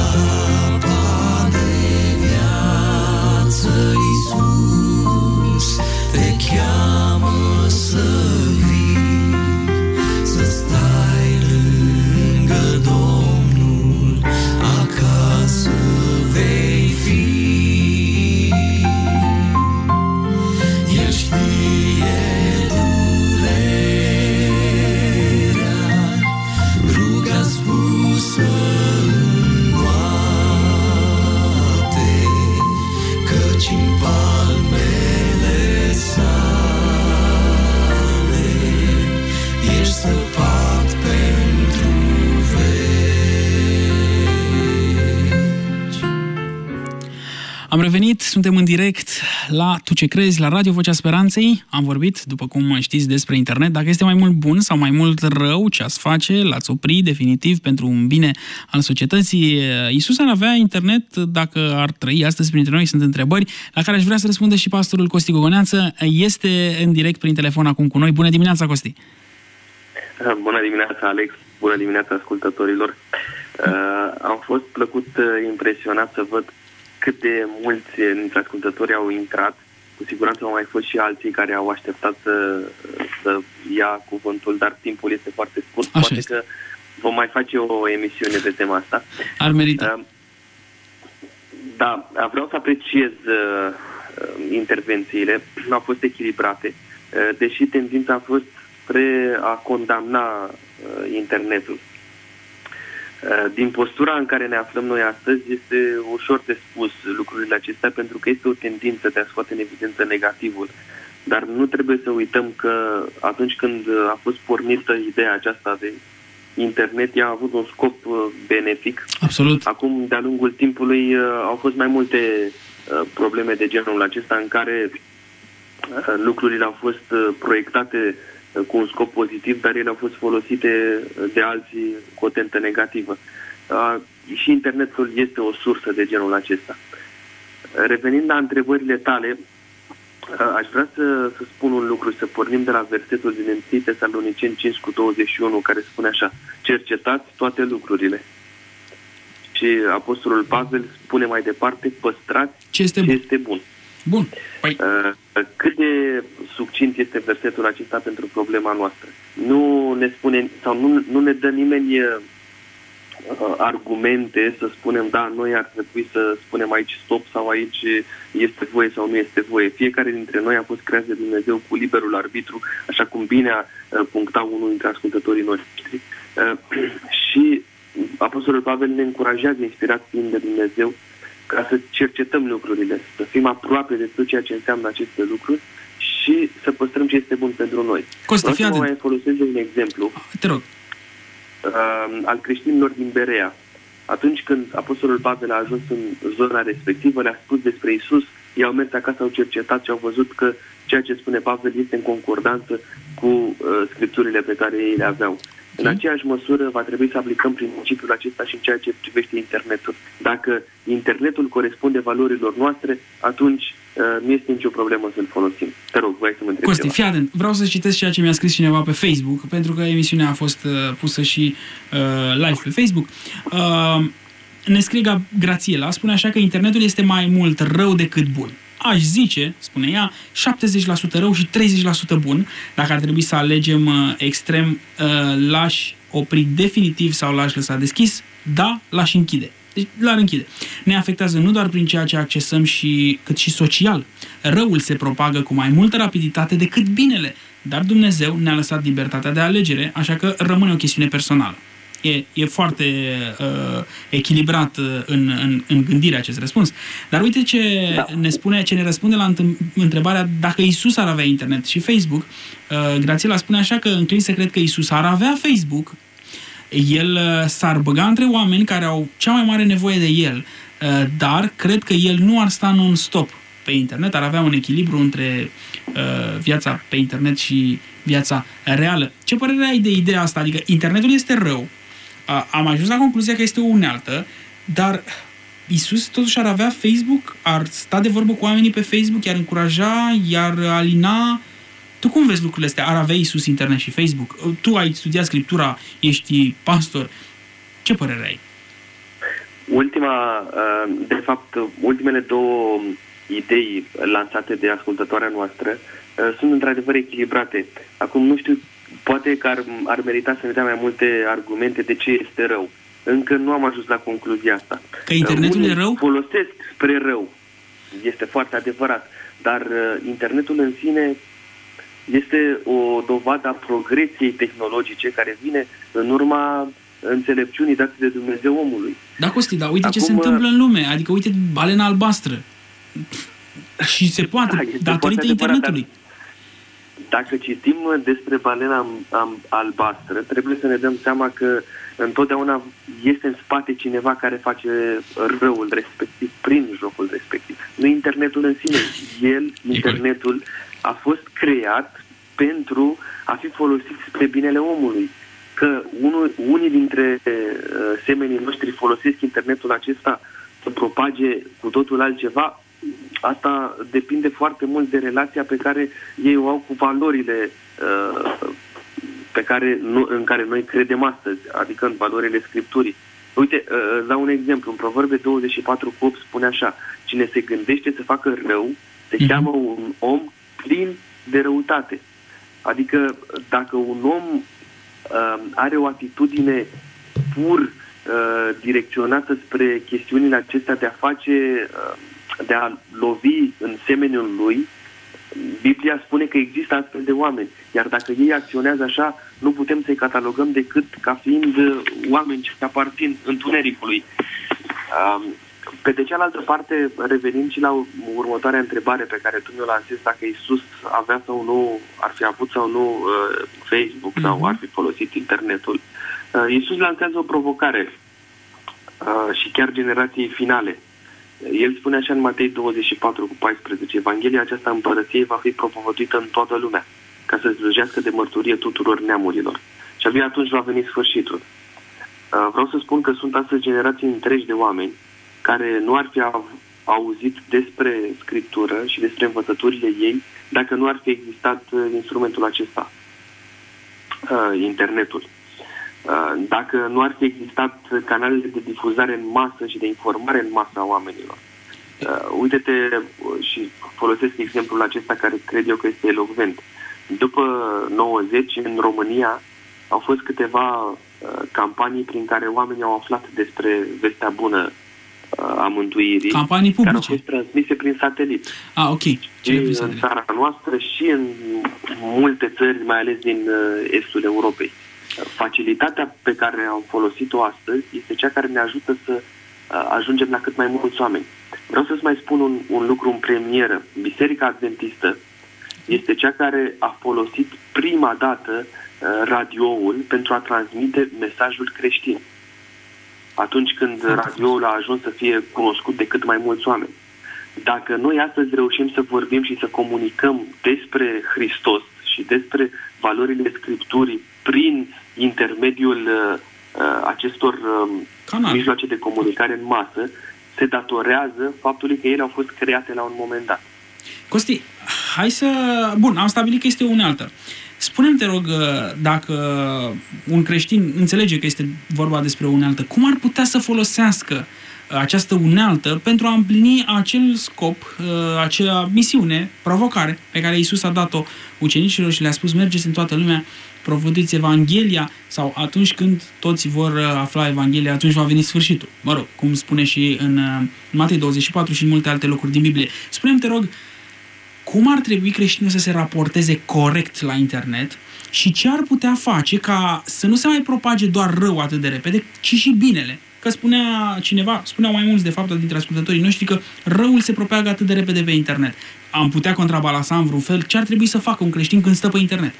Iisus te cheamă să vii, să stai lângă Domnul, acasă vei fi. El știe durerea, ruga spusă în noapte, căci în palmele sale ești săpat pentru veci. Am revenit, suntem în direct la Tu ce crezi, la Radio Vocea Speranței. Am vorbit, după cum știți, despre internet. Dacă este mai mult bun sau mai mult rău, ce ați face? L-ați opri definitiv pentru un bine al societății? Iisus ar avea internet dacă ar trăi astăzi printre noi? Sunt întrebări la care aș vrea să răspundă și pastorul Costi Gogoneață. Este în direct prin telefon acum cu noi. Bună dimineața, Costi! Bună dimineața, Alex! Bună dimineața ascultătorilor! Uh, am fost plăcut uh, impresionat să văd cât de mulți dintre ascultători au intrat. Cu siguranță au mai fost și alții care au așteptat să, să ia cuvântul, dar timpul este foarte scurt. Așa Poate este. Că vom mai face o emisiune de tema asta. Ar merita. Uh, da, vreau să apreciez uh, intervențiile. Au fost echilibrate, uh, deși tendința a fost spre a condamna uh, internetul. Din postura în care ne aflăm noi astăzi, este ușor de spus lucrurile acestea, pentru că este o tendință de a scoate în evidență negativul. Dar nu trebuie să uităm că atunci când a fost pornită ideea aceasta de internet, ea a avut un scop benefic. Absolut. Acum, de-a lungul timpului, au fost mai multe probleme de genul acesta în care lucrurile au fost proiectate cu un scop pozitiv, dar ele au fost folosite de alții cu o tentă negativă. Uh, și internetul este o sursă de genul acesta. Revenind la întrebările tale, uh, aș vrea să, să spun un lucru, să pornim de la versetul din întâi Tesaloniceni cinci cu douăzeci și unu, care spune așa: cercetați toate lucrurile. Și Apostolul Pavel spune mai departe: păstrați ce este ce bun. Este bun. Bun. Păi... Uh, cât de succint este versetul acesta pentru problema noastră? Nu ne spune, sau nu, nu ne dă nimeni uh, argumente să spunem, da, noi ar trebui să spunem aici stop sau aici este voie sau nu este voie. Fiecare dintre noi a fost creat de Dumnezeu cu liberul arbitru, așa cum bine a uh, punctat unul dintre ascultătorii noștri. Uh, și Apostolul Pavel ne încurajează, inspirat fiind de Dumnezeu, ca să cercetăm lucrurile, să fim aproape de tot ceea ce înseamnă aceste lucruri și să păstrăm ce este bun pentru noi. Costi, fii atent. Mai folosesc un exemplu Te rog. Uh, al creștinilor din Berea. Atunci când Apostolul Pavel a ajuns în zona respectivă, le-a spus despre Isus, ei au mers acasă, au cercetat și au văzut că ceea ce spune Pavel este în concordanță cu uh, scripturile pe care ei le aveau. În aceeași măsură va trebui să aplicăm principiul acesta și în ceea ce privește internetul. Dacă internetul corespunde valorilor noastre, atunci uh, nu este nicio problemă să-l folosim. Te rog, voi să mă întrebi. Costi, fii atent. Vreau să citesc ceea ce mi-a scris cineva pe Facebook, pentru că emisiunea a fost uh, pusă și uh, live pe Facebook. Uh, ne scrie Grațiela, spune așa că internetul este mai mult rău decât bun. Aș zice, spune ea, șaptezeci la sută rău și treizeci la sută bun. Dacă ar trebui să alegem uh, extrem, uh, l-aș opri definitiv sau l-aș lăsa deschis? Da, l-aș închide. Deci l-ar închide. Ne afectează nu doar prin ceea ce accesăm, și, cât și social. Răul se propagă cu mai multă rapiditate decât binele, dar Dumnezeu ne-a lăsat libertatea de alegere, așa că rămâne o chestiune personală. E, e foarte uh, echilibrat uh, în, în, în gândire acest răspuns. Dar uite ce da. ne spune, ce ne răspunde la întrebarea dacă Isus ar avea internet și Facebook. Uh, Grațiela spune așa că înclin să cred că Isus ar avea Facebook, el uh, s-ar băga între oameni care au cea mai mare nevoie de el, uh, dar cred că el nu ar sta non-stop pe internet, ar avea un echilibru între uh, viața pe internet și viața reală. Ce părere ai de ideea asta? Adică internetul este rău, am ajuns la concluzia că este o unealtă, dar Isus totuși ar avea Facebook, ar sta de vorbă cu oamenii pe Facebook, i-ar încuraja, i-ar alina. Tu cum vezi lucrurile astea? Ar avea Isus internet și Facebook? Tu ai studiat Scriptura, ești pastor. Ce părere ai? Ultima, de fapt, ultimele două idei lansate de ascultătoarea noastră sunt într-adevăr echilibrate. Acum nu știu, poate că ar, ar merita să ne dea mai multe argumente de ce este rău. Încă nu am ajuns la concluzia asta. Că internetul Unii e rău? Folosesc spre rău. Este foarte adevărat. Dar uh, internetul în sine este o dovadă a progresiei tehnologice care vine în urma înțelepciunii date de Dumnezeu omului. Da, Costi, dar uite Acum, ce se întâmplă în lume. Adică uite balena albastră. Și se poate, da, datorită internetului. dacă citim despre balena albastră, trebuie să ne dăm seama că întotdeauna este în spate cineva care face răul respectiv prin jocul respectiv. Nu internetul în sine. El, internetul, a fost creat pentru a fi folosit spre binele omului. Că unul, unii dintre uh, semenii noștri folosesc internetul acesta să propage cu totul altceva, asta depinde foarte mult de relația pe care ei o au cu valorile uh, pe care nu, în care noi credem astăzi, adică în valorile Scripturii. Uite, uh, dau un exemplu. În Proverbe douăzeci și patru cu opt spune așa: cine se gândește să facă rău, se mm-hmm. cheamă un om plin de răutate. Adică dacă un om uh, are o atitudine pur uh, direcționată spre chestiunile acestea de a face, uh, de a lovi în semeniul lui, Biblia spune că există astfel de oameni. Iar dacă ei acționează așa, nu putem să-i catalogăm decât ca fiind oameni ce aparțin întunericului. Uh, Pe de cealaltă parte, revenind și la următoarea întrebare pe care tu mi-o lansezi, dacă Iisus avea sau nu, ar fi avut sau nu uh, Facebook mm-hmm. sau ar fi folosit internetul, uh, Iisus lansează o provocare uh, și chiar generației finale. El spune așa în Matei douăzeci și patru cu paisprezece: Evanghelia aceasta împărăției va fi propovăduită în toată lumea, ca să slujească de mărturie tuturor neamurilor. Și abia atunci va veni sfârșitul. Uh, vreau să spun că sunt astăzi generații întregi de oameni care nu ar fi auzit despre Scriptură și despre învățăturile ei dacă nu ar fi existat instrumentul acesta, internetul. Dacă nu ar fi existat canalele de difuzare în masă și de informare în masă a oamenilor. Uite-te și folosesc exemplul acesta care cred eu că este elocvent. După nouăzeci, în România, au fost câteva campanii prin care oamenii au aflat despre vestea bună a mântuirii, campanii publice care au fost transmise prin satelit. Ah, ok. Și în țara noastră și în multe țări, mai ales din estul Europei. Facilitatea pe care am folosit-o astăzi este cea care ne ajută să ajungem la cât mai mulți oameni. Vreau să-ți mai spun un, un lucru în premieră. Biserica Adventistă este cea care a folosit prima dată radioul pentru a transmite mesajul creștin. Atunci când radioul a ajuns să fie cunoscut de cât mai mulți oameni. Dacă noi astăzi reușim să vorbim și să comunicăm despre Hristos și despre valorile Scripturii prin intermediul uh, acestor uh, mijloace de comunicare în masă, se datorează faptului că ele au fost create la un moment dat. Costi, hai să... Bun, am stabilit că este o unealtă. Spune-mi, te rog, dacă un creștin înțelege că este vorba despre o unealtă, cum ar putea să folosească această unealtă pentru a împlini acel scop, acea misiune, provocare pe care Iisus a dat-o ucenicilor și le-a spus: mergeți în toată lumea, propovăduiți Evanghelia, sau atunci când toți vor afla Evanghelia, atunci va veni sfârșitul. Mă rog, cum spune și în Matei douăzeci și patru și în multe alte locuri din Biblie. Spune-mi, te rog, cum ar trebui creștinul să se raporteze corect la internet și ce ar putea face ca să nu se mai propage doar rău atât de repede, ci și binele? Că spunea cineva, spuneau mai mulți de fapt dintre ascultătorii noștri că răul se propaga atât de repede pe internet. Am putea contrabalansa în vreun fel? Ce ar trebui să facă un creștin când stă pe internet?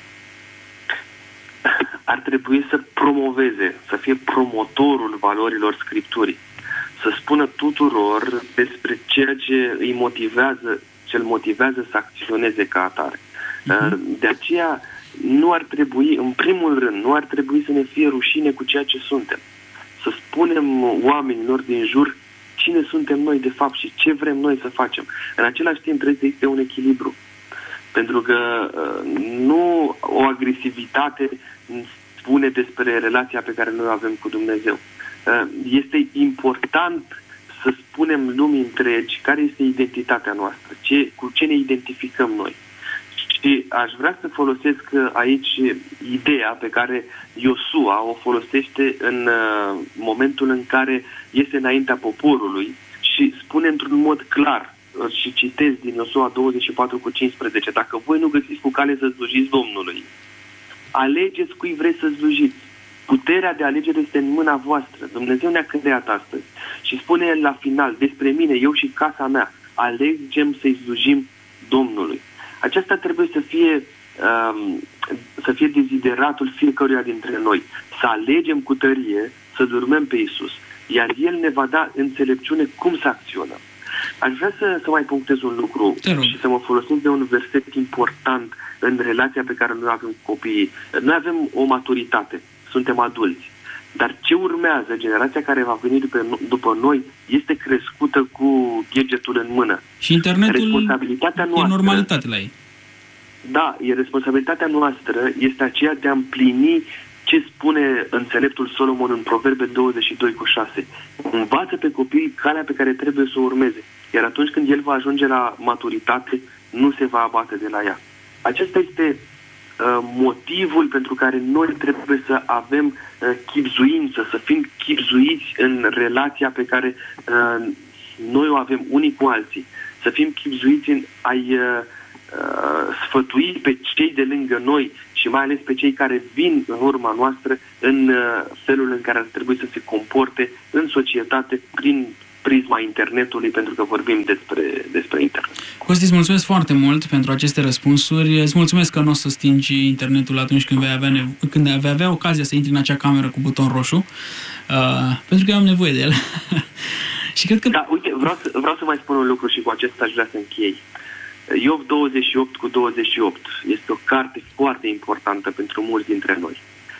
Ar trebui să promoveze, să fie promotorul valorilor Scripturii, să spună tuturor despre ceea ce îi motivează, ce îl motivează să acționeze ca atare. Uh-huh. De aceea nu ar trebui, în primul rând, nu ar trebui să ne fie rușine cu ceea ce suntem. Să spunem oamenilor din jur cine suntem noi de fapt și ce vrem noi să facem. În același timp trebuie să existe un echilibru. Pentru că uh, nu o agresivitate spune despre relația pe care noi o avem cu Dumnezeu. Uh, este important să spunem lumii întregi care este identitatea noastră, ce, cu ce ne identificăm noi. Și aș vrea să folosesc aici ideea pe care Iosua o folosește în uh, momentul în care iese înaintea poporului și spune într-un mod clar, uh, și citez din Iosua douăzeci și patru cu cincisprezece: dacă voi nu găsiți cu cale să slujiți Domnului, alegeți cui vreți să slujiți. Puterea de alegere este în mâna voastră. Dumnezeu ne-a creat astăzi. Și spune el la final: despre mine, eu și casa mea, alegem să-i slujim Domnului. Aceasta trebuie să fie, um, să fie dezideratul fiecăruia dintre noi. Să alegem cu tărie să urmăm pe Iisus, iar El ne va da înțelepciune cum să acționăm. Aș vrea să, să mai punctez un lucru și să mă folosesc de un verset important în relația pe care noi avem cu copiii. Noi avem o maturitate, suntem adulți, dar ce urmează, generația care va veni după, după noi, este crescută cu gadgetul în mână. Și internetul responsabilitatea noastră, e normalitate la ei. Da, e responsabilitatea noastră, este aceea de a împlini ce spune înțeleptul Solomon în Proverbe douăzeci și doi cu șase. Învață pe copii calea pe care trebuie să o urmeze, iar atunci când el va ajunge la maturitate, nu se va abate de la ea. Acesta este uh, motivul pentru care noi trebuie să avem uh, chibzuință, să fim chibzuiți în relația pe care uh, noi o avem unii cu alții, să fim chibzuiți în a-i uh, sfătui pe cei de lângă noi și mai ales pe cei care vin în urma noastră în uh, felul în care ar trebui să se comporte în societate prin prisma internetului, pentru că vorbim despre, despre internet. Costi, îți mulțumesc foarte mult pentru aceste răspunsuri. Îți mulțumesc că nu o să stingi internetul atunci când vei avea, nevo- când vei avea ocazia să intri în acea cameră cu buton roșu, uh, pentru că eu am nevoie de el. Și cred că... Da, uite, vreau să, vreau să mai spun un lucru și cu acesta aș vrea să închei. Iov douăzeci și opt cu douăzeci și opt este o carte foarte importantă pentru mulți dintre noi.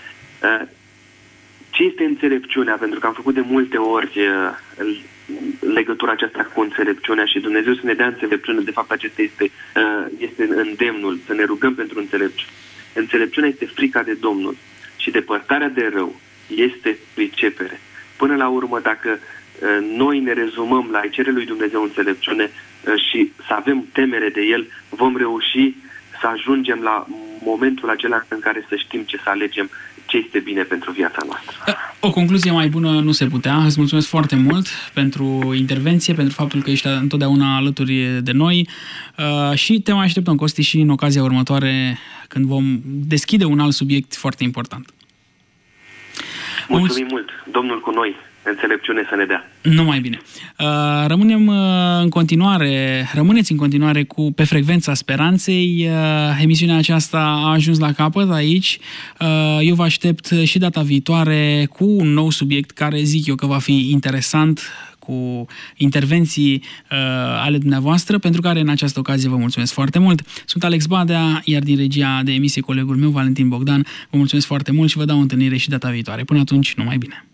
Ce este înțelepciunea? Pentru că am făcut de multe ori legătura aceasta cu înțelepciunea și Dumnezeu să ne dea înțelepciune. De fapt, acesta este, este îndemnul, să ne rugăm pentru înțelepciune. Înțelepciunea este frica de Domnul și depărtarea de rău este pricepere. Până la urmă, dacă noi ne rezumăm la a cere lui Dumnezeu înțelepciune și să avem temere de El, vom reuși să ajungem la momentul acela în care să știm ce să alegem, ce este bine pentru viața noastră. O concluzie mai bună nu se putea. Îți mulțumesc foarte mult pentru intervenție, pentru faptul că ești întotdeauna alături de noi și te mai așteptăm, Costi, și în ocazia următoare când vom deschide un alt subiect foarte important. Mulțumim mult! Domnul cu noi! Înțelepciune să ne dea. Numai bine. Rămânem în continuare, rămâneți în continuare cu Pe Frecvența Speranței. Emisiunea aceasta a ajuns la capăt aici. Eu vă aștept și data viitoare cu un nou subiect care zic eu că va fi interesant, cu intervenții uh, ale dumneavoastră, pentru care în această ocazie vă mulțumesc foarte mult. Sunt Alex Badea, iar din regia de emisie colegul meu, Valentin Bogdan. Vă mulțumesc foarte mult și vă dau o întâlnire și data viitoare. Până atunci, numai bine!